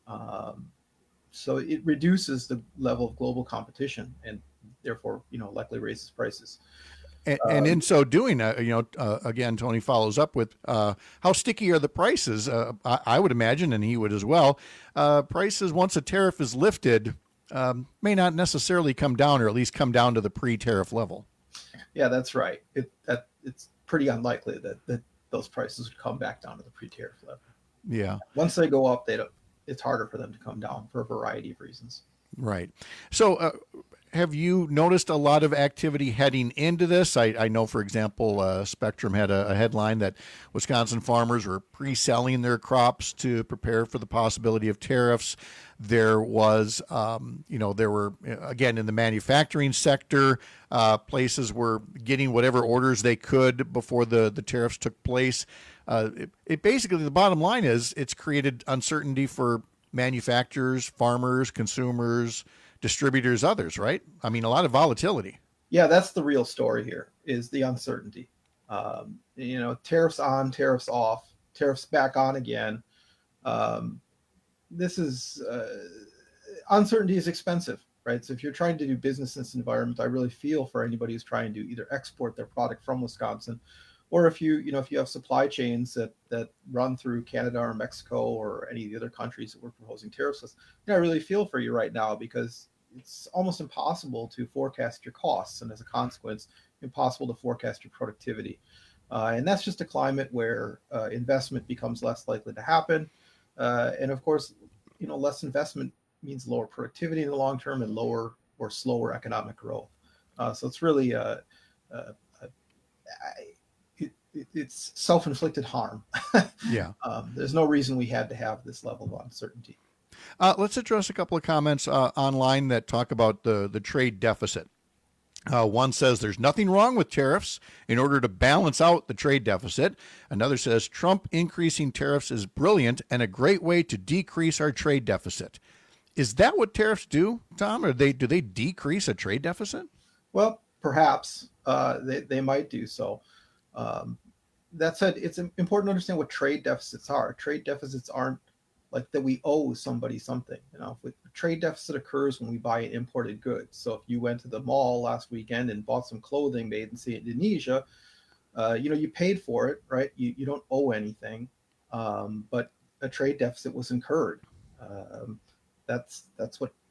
So it reduces the level of global competition and therefore, likely raises prices. And in so doing, again, Tony follows up with how sticky are the prices? I would imagine, and he would as well, prices once a tariff is lifted may not necessarily come down, or at least come down to the pre-tariff level. Yeah, that's right. It's pretty unlikely that those prices would come back down to the pre-tariff level. Yeah. Once they go up, it's harder for them to come down for a variety of reasons. Right. So have you noticed a lot of activity heading into this? I know, for example, Spectrum had a headline that Wisconsin farmers were pre-selling their crops to prepare for the possibility of tariffs. There was, there were, again, in the manufacturing sector, places were getting whatever orders they could before the tariffs took place. It basically, the bottom line is it's created uncertainty for manufacturers, farmers, consumers, distributors, others, right? I mean, a lot of volatility. Yeah, that's the real story here, is the uncertainty. Tariffs on, tariffs off, tariffs back on again. This is uncertainty is expensive, right? So if you're trying to do business in this environment, I really feel for anybody who's trying to either export their product from Wisconsin, or if you have supply chains that run through Canada or Mexico or any of the other countries that we're proposing tariffs with. I really feel for you right now, because it's almost impossible to forecast your costs, and as a consequence, impossible to forecast your productivity. And that's just a climate where investment becomes less likely to happen. And of course, less investment means lower productivity in the long term and lower or slower economic growth. So it's really it's self-inflicted harm. Yeah. There's no reason we had to have this level of uncertainty. Let's address a couple of comments online that talk about the trade deficit. One says there's nothing wrong with tariffs in order to balance out the trade deficit. Another says Trump increasing tariffs is brilliant and a great way to decrease our trade deficit. Is that what tariffs do, Tom? Or do they decrease a trade deficit? Well, perhaps they might do so. That said, it's important to understand what trade deficits are. Trade deficits aren't like that we owe somebody something. If a trade deficit occurs when we buy imported goods. So if you went to the mall last weekend and bought some clothing made in, say, Indonesia, you paid for it, right? You don't owe anything, but a trade deficit was incurred. That's what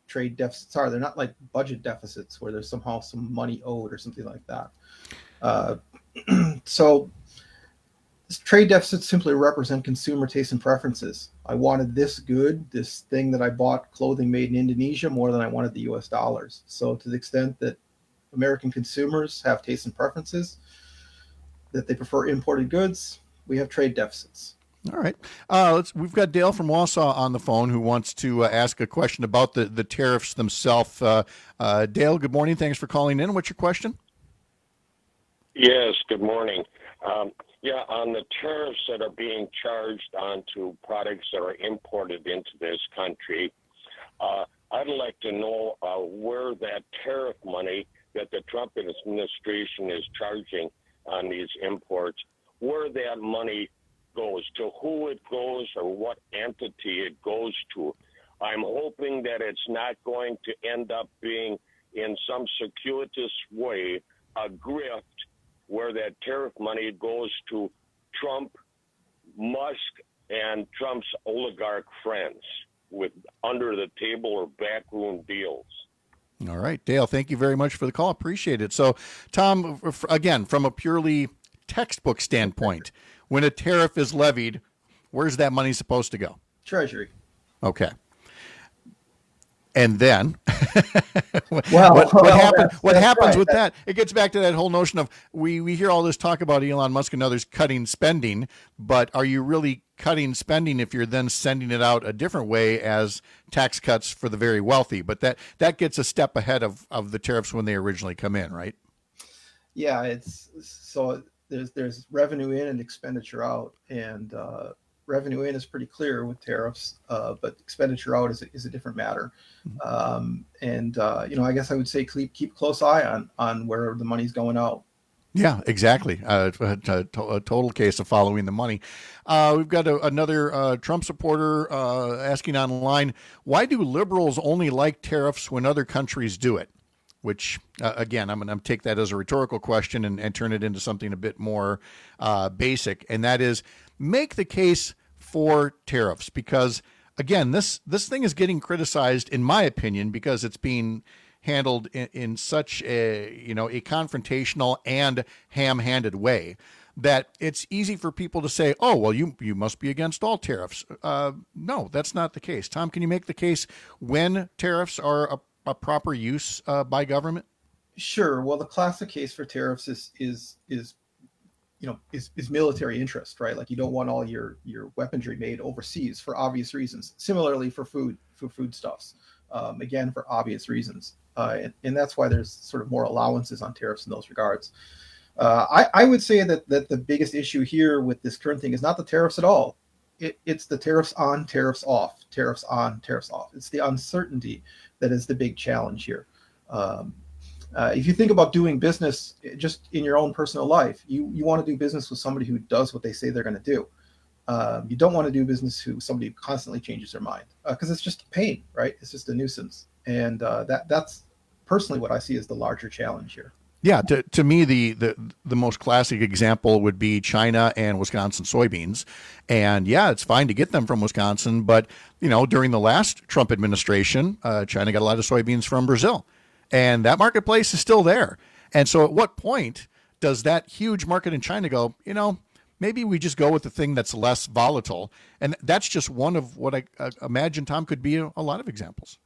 trade deficits are. They're not like budget deficits where there's somehow some money owed or something like that. So trade deficits simply represent consumer tastes and preferences. I wanted this good, this thing that I bought, clothing made in Indonesia, more than I wanted the US dollars. So to the extent that American consumers have tastes and preferences, that they prefer imported goods, we have trade deficits. All right. We've got Dale from Wausau on the phone who wants to ask a question about the tariffs themselves. Dale, good morning. Thanks for calling in. What's your question? Yes, good morning. On the tariffs that are being charged onto products that are imported into this country, I'd like to know where that tariff money that the Trump administration is charging on these imports, where that money goes, to who it goes or what entity it goes to. I'm hoping that it's not going to end up being in some circuitous way a grift where that tariff money goes to Trump, Musk, and Trump's oligarch friends with under the table or backroom deals. All right, Dale, thank you very much for the call. Appreciate it. So, Tom, again, from a purely textbook standpoint, when a tariff is levied, where's that money supposed to go? Treasury. Okay. And then what happens with that? It gets back to that whole notion of we hear all this talk about Elon Musk and others cutting spending, but are you really cutting spending if you're then sending it out a different way as tax cuts for the very wealthy? But that gets a step ahead of the tariffs when they originally come in, right? Yeah, it's so there's revenue in and expenditure out, and revenue in is pretty clear with tariffs, but expenditure out is a different matter. I guess I would say keep close eye on where the money's going out. Yeah, exactly. A total case of following the money. We've got another Trump supporter asking online, why do liberals only like tariffs when other countries do it? Which, again, I'm going to take that as a rhetorical question and turn it into something a bit more basic. And that is, make the case for tariffs, because again, this thing is getting criticized, in my opinion, because it's being handled in such a confrontational and ham-handed way that it's easy for people to say, oh, well, you must be against all tariffs. No, that's not the case. Tom, can you make the case when tariffs are a proper use by government? Sure. Well, the classic case for tariffs is military interest, right? Like you don't want all your weaponry made overseas for obvious reasons. Similarly for foodstuffs, again, for obvious reasons. And that's why there's sort of more allowances on tariffs in those regards. I would say that the biggest issue here with this current thing is not the tariffs at all. It's the tariffs on, tariffs off, tariffs on, tariffs off. It's the uncertainty that is the big challenge here. If you think about doing business just in your own personal life, you want to do business with somebody who does what they say they're going to do. You don't want to do business with somebody who constantly changes their mind because it's just a pain, right? It's just a nuisance. And that's personally what I see as the larger challenge here. Yeah, to me, the most classic example would be China and Wisconsin soybeans. And yeah, it's fine to get them from Wisconsin, but during the last Trump administration, China got a lot of soybeans from Brazil. And that marketplace is still there. And so at what point does that huge market in China go, maybe we just go with the thing that's less volatile? And that's just one of what I imagine, Tom, could be a lot of examples.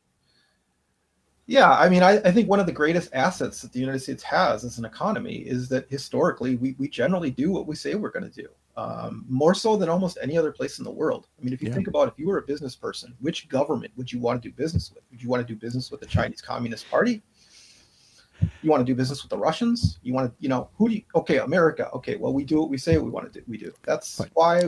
Yeah, I mean, I think one of the greatest assets that the United States has as an economy is that historically we generally do what we say we're going to do, more so than almost any other place in the world. I mean, if you think about if you were a business person, which government would you want to do business with? Would you want to do business with the Chinese Communist Party? You want to do business with the Russians? You want to, okay, America. Okay, well, we do what we say we want to do. We do. That's why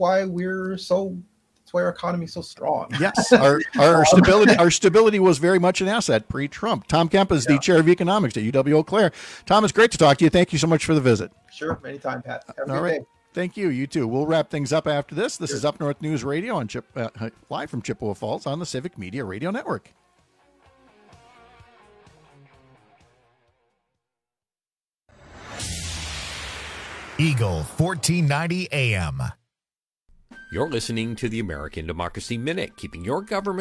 our economy is so strong. Yes, our stability was very much an asset pre-Trump. Tom Kemp is the chair of economics at UW Eau Claire. Tom, it's great to talk to you. Thank you so much for the visit. Sure, anytime, Pat. Have a good day. Thank you. You too. We'll wrap things up after this. This is Up North News Radio on live from Chippewa Falls on the Civic Media Radio Network. Eagle 1490 AM. You're listening to the American Democracy Minute, keeping your government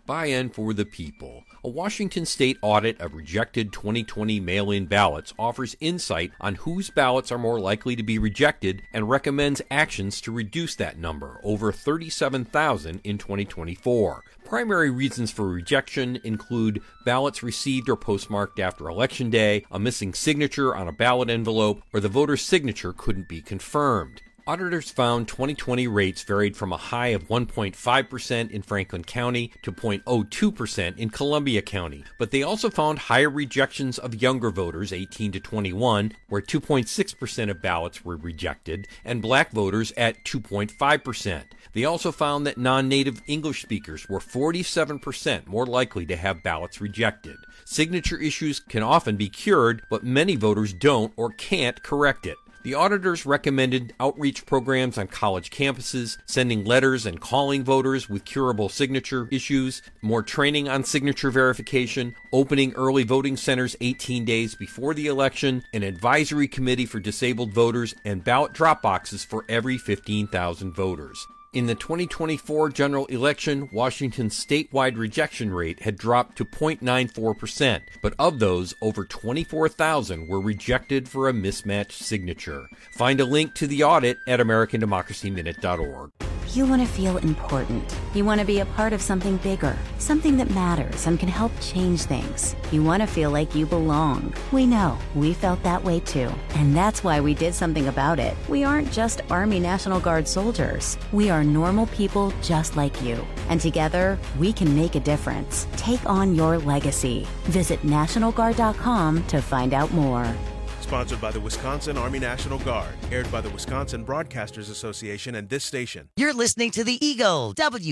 by and for the people. A Washington state audit of rejected 2020 mail-in ballots offers insight on whose ballots are more likely to be rejected and recommends actions to reduce that number, over 37,000 in 2024. Primary reasons for rejection include ballots received or postmarked after Election Day, a missing signature on a ballot envelope, or the voter's signature couldn't be confirmed. Auditors found 2020 rates varied from a high of 1.5% in Franklin County to 0.02% in Columbia County, but they also found higher rejections of younger voters 18 to 21, where 2.6% of ballots were rejected, and black voters at 2.5%. They also found that non-native English speakers were 47% more likely to have ballots rejected. Signature issues can often be cured, but many voters don't or can't correct it. The auditors recommended outreach programs on college campuses, sending letters and calling voters with curable signature issues, more training on signature verification, opening early voting centers 18 days before the election, an advisory committee for disabled voters, and ballot drop boxes for every 15,000 voters. In the 2024 general election, Washington's statewide rejection rate had dropped to 0.94%, but of those, over 24,000 were rejected for a mismatched signature. Find a link to the audit at AmericanDemocracyMinute.org. You want to feel important. You want to be a part of something bigger, something that matters and can help change things. You want to feel like you belong. We know. We felt that way too. And that's why we did something about it. We aren't just Army National Guard soldiers. We are normal people just like you. And together, we can make a difference. Take on your legacy. Visit NationalGuard.com to find out more. Sponsored by the Wisconsin Army National Guard. Aired by the Wisconsin Broadcasters Association and this station. You're listening to the Eagle,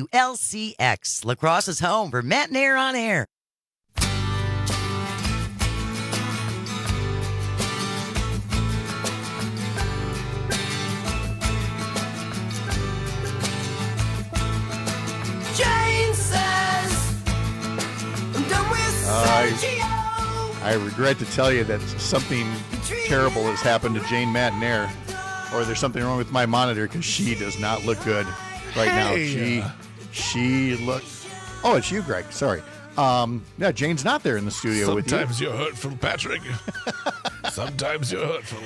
WLCX, La Crosse's home for Matt and Air on Air. Jane says, I'm done with Sergio. I regret to tell you that something terrible has happened to Jane Matinaire, or there's something wrong with my monitor because she does not look good right now. She looks. Oh, it's you, Greg. Sorry. Yeah, Jane's not there in the studio with you. Sometimes you're hurtful, Patrick. Sometimes you're hurtful.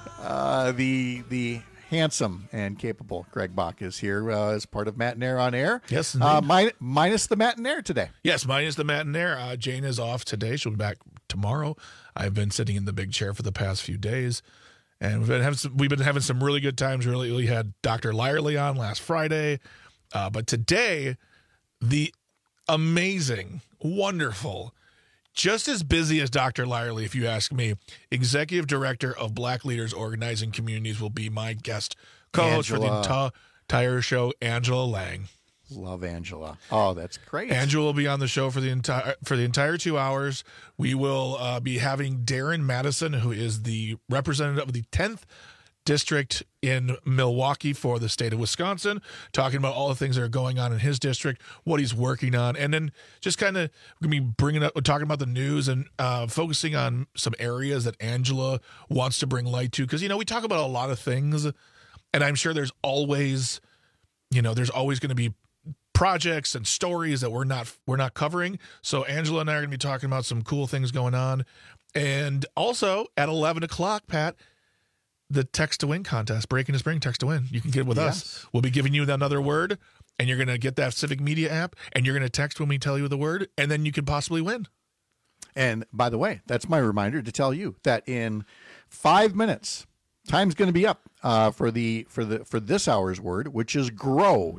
The handsome and capable Greg Bach is here as part of Matt and Air on Air. Yes, minus the Matt and Air today. Yes, minus the Matt and Air. Jane is off today. She'll be back tomorrow. I've been sitting in the big chair for the past few days, and we've been having some really good times. We had Dr. Lyerly on last Friday, but today, the amazing, wonderful, just as busy as Dr. Lyerly, if you ask me, Executive Director of Black Leaders Organizing Communities will be my guest co-host for the entire show, Angela Lang. Love Angela. Oh, that's great. Angela will be on the show for the entire 2 hours. We will be having Darren Madison, who is the representative of the 10th district in Milwaukee for the state of Wisconsin, talking about all the things that are going on in his district, what he's working on, and then just kind of going to be talking about the news and focusing on some areas that Angela wants to bring light to. Because, we talk about a lot of things, and I'm sure there's always going to be projects and stories that we're not covering. So Angela and I are going to be talking about some cool things going on. And also at 11 o'clock, Pat, the Text to Win contest, Breaking the Spring Text to Win. You can get with us. We'll be giving you another word, and you're going to get that Civic Media app, and you're going to text when we tell you the word, and then you can possibly win. And by the way, that's my reminder to tell you that in 5 minutes, time's going to be up for this hour's word, which is GROW,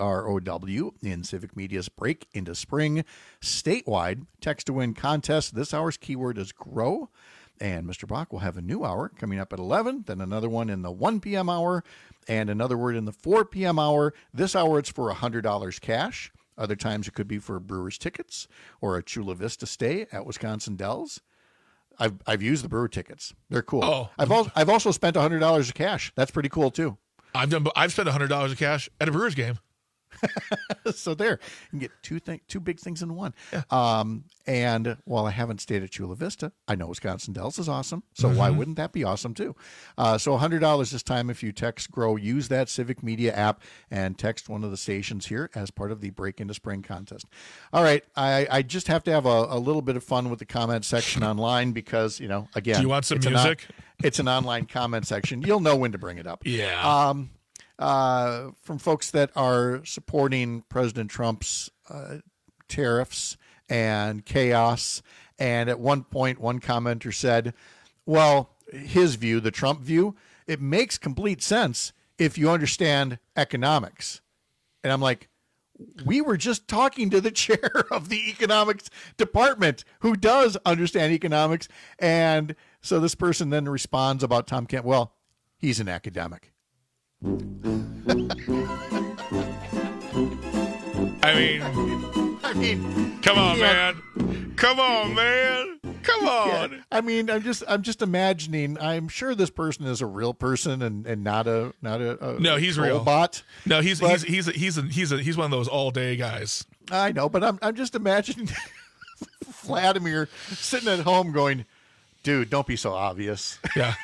GROW, in Civic Media's Break into Spring statewide Text to Win contest. This hour's keyword is GROW. And Mr. Bach will have a new hour coming up at 11, then another one in the 1 p.m. hour, and another word in the 4 p.m. hour. This hour, it's for $100 cash. Other times, it could be for Brewers tickets or a Chula Vista stay at Wisconsin Dells. I've used the Brewer tickets. They're cool. Oh. I've also spent $100 of cash. That's pretty cool, too. I've spent $100 of cash at a Brewers game. So there, you can get two big things in one. And while I haven't stayed at Chula Vista, I know Wisconsin Dells is awesome. So why wouldn't that be awesome too? So $100 this time if you text GROW. Use that Civic Media app and text one of the stations here as part of the Break into Spring contest. All right, I just have to have a little bit of fun with the comment section online because, again. Do you want some music? It's an online comment section. You'll know when to bring it up. Yeah. From folks that are supporting President Trump's tariffs and chaos. And at one point, one commenter said, well, his view, the Trump view, it makes complete sense if you understand economics. And I'm like, we were just talking to the chair of the economics department who does understand economics. And so this person then responds about Tom Kent, well, he's an academic. I mean, come on, man. Come on, man. Come on. Yeah, I mean, I'm just imagining. I'm sure this person is a real person and not a no. He's real bot. No, he's one of those all day guys. I know, but I'm just imagining Vladimir sitting at home going, dude, don't be so obvious. Yeah.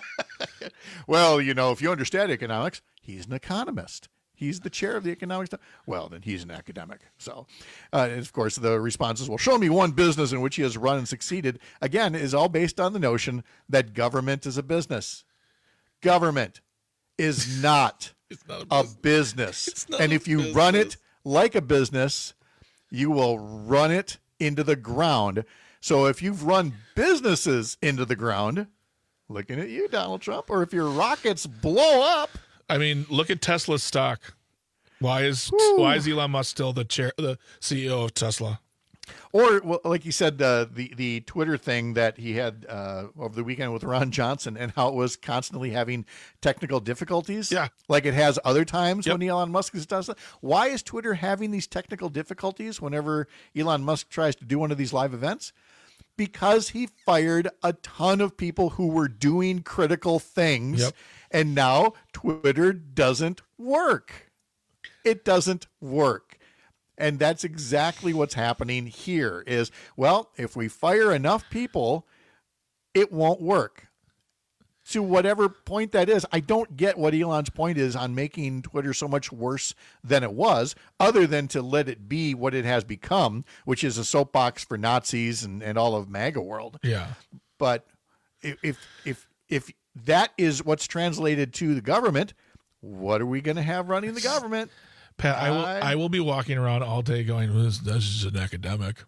Well, if you understand economics, he's an economist. He's the chair of the economics. Well, then he's an academic. So, and of course, the responses, well, show me one business in which he has run and succeeded. Again, is all based on the notion that government is a business. Government is not, a business. And if you run it like a business, you will run it into the ground. So if you've run businesses into the ground, looking at you, Donald Trump, or if your rockets blow up. I mean, look at Tesla's stock. Why is Elon Musk still the CEO of Tesla? Or, well, like you said, the Twitter thing that he had over the weekend with Ron Johnson and how it was constantly having technical difficulties. Yeah. Like it has other times when Elon Musk is Tesla. Why is Twitter having these technical difficulties whenever Elon Musk tries to do one of these live events? Because he fired a ton of people who were doing critical things. Yep. And now Twitter doesn't work. It doesn't work. And that's exactly what's happening here is, well, if we fire enough people, it won't work. To whatever point that is, I don't get what Elon's point is on making Twitter so much worse than it was, other than to let it be what it has become, which is a soapbox for Nazis and all of MAGA world. Yeah. But if that is what's translated to the government, what are we going to have running the government? Pat, I will be walking around all day going, this is an academic.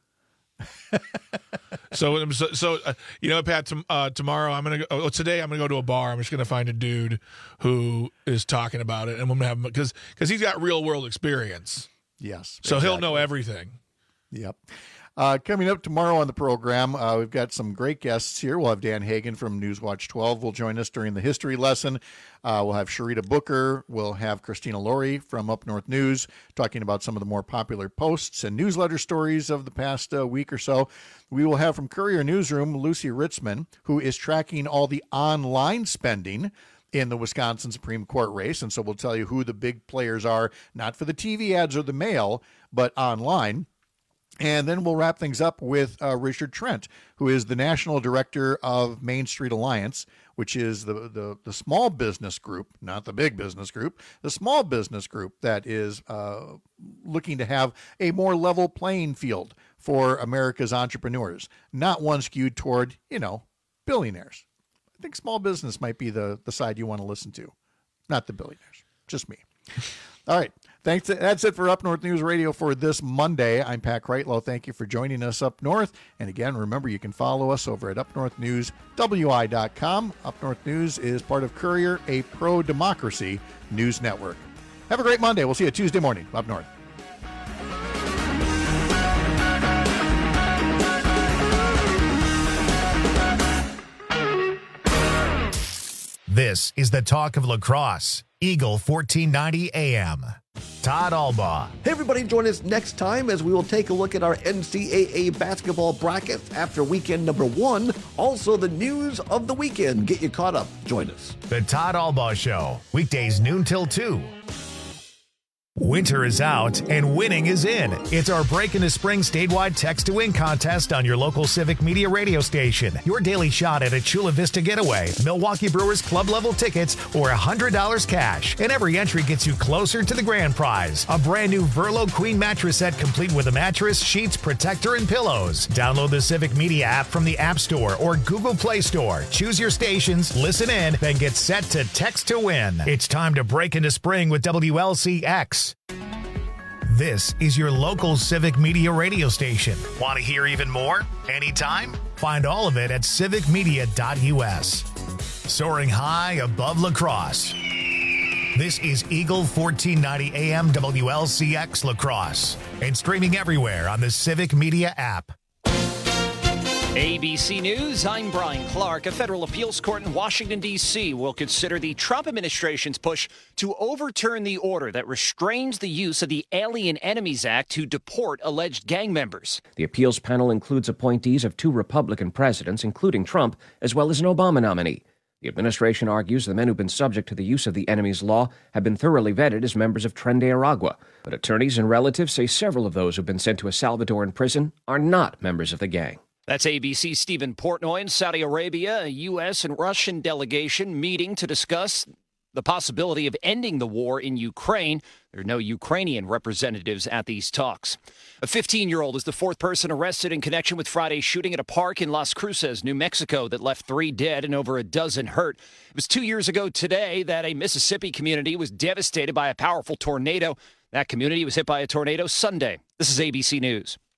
So Pat, tomorrow today I'm gonna go to a bar. I'm just gonna find a dude who is talking about it, and I'm gonna have him because he's got real world experience. Yes, so he'll know everything. Yep. Coming up tomorrow on the program, we've got some great guests here. We'll have Dan Hagan from Newswatch 12 will join us during the history lesson. We'll have Sharita Booker. We'll have Christina Laurie from Up North News talking about some of the more popular posts and newsletter stories of the past week or so. We will have from Courier Newsroom, Lucy Ritzman, who is tracking all the online spending in the Wisconsin Supreme Court race. And so we'll tell you who the big players are, not for the TV ads or the mail, but online. And then we'll wrap things up with Richard Trent, who is the national director of Main Street Alliance, which is the small business group, not the big business group, the small business group that is looking to have a more level playing field for America's entrepreneurs, not one skewed toward, billionaires. I think small business might be the side you want to listen to, not the billionaires, just me. All right. Thanks. That's it for Up North News Radio for this Monday. I'm Pat Kreitlow. Thank you for joining us up north. And again, remember, you can follow us over at upnorthnewswi.com. Up North News is part of Courier, a pro-democracy news network. Have a great Monday. We'll see you Tuesday morning up north. This is the talk of lacrosse. Eagle 1490 AM. Todd Albaugh. Hey, everybody, join us next time as we will take a look at our NCAA basketball brackets after weekend number 1. Also, the news of the weekend. Get you caught up. Join us. The Todd Albaugh Show. Weekdays noon till 2. Winter is out and winning is in. It's our Break into Spring statewide Text to Win contest on your local Civic Media radio station. Your daily shot at a Chula Vista getaway, Milwaukee Brewers club level tickets, or $100 cash. And every entry gets you closer to the grand prize. A brand new Verlo Queen mattress set complete with a mattress, sheets, protector, and pillows. Download the Civic Media app from the App Store or Google Play Store. Choose your stations, listen in, then get set to text to win. It's time to break into spring with WLCX. This is your local Civic Media radio station. Want to hear even more? Anytime? Find all of it at civicmedia.us. Soaring high above La Crosse. This is Eagle 1490 AM WLCX La Crosse and streaming everywhere on the Civic Media app. ABC News, I'm Brian Clark. A federal appeals court in Washington, D.C. will consider the Trump administration's push to overturn the order that restrains the use of the Alien Enemies Act to deport alleged gang members. The appeals panel includes appointees of 2 Republican presidents, including Trump, as well as an Obama nominee. The administration argues the men who've been subject to the use of the enemies law have been thoroughly vetted as members of Tren de Aragua. But attorneys and relatives say several of those who've been sent to a Salvadoran prison are not members of the gang. That's ABC's Stephen Portnoy. In Saudi Arabia, a U.S. and Russian delegation meeting to discuss the possibility of ending the war in Ukraine. There are no Ukrainian representatives at these talks. A 15-year-old is the 4th person arrested in connection with Friday's shooting at a park in Las Cruces, New Mexico, that left 3 dead and over a dozen hurt. It was 2 years ago today that a Mississippi community was devastated by a powerful tornado. That community was hit by a tornado Sunday. This is ABC News.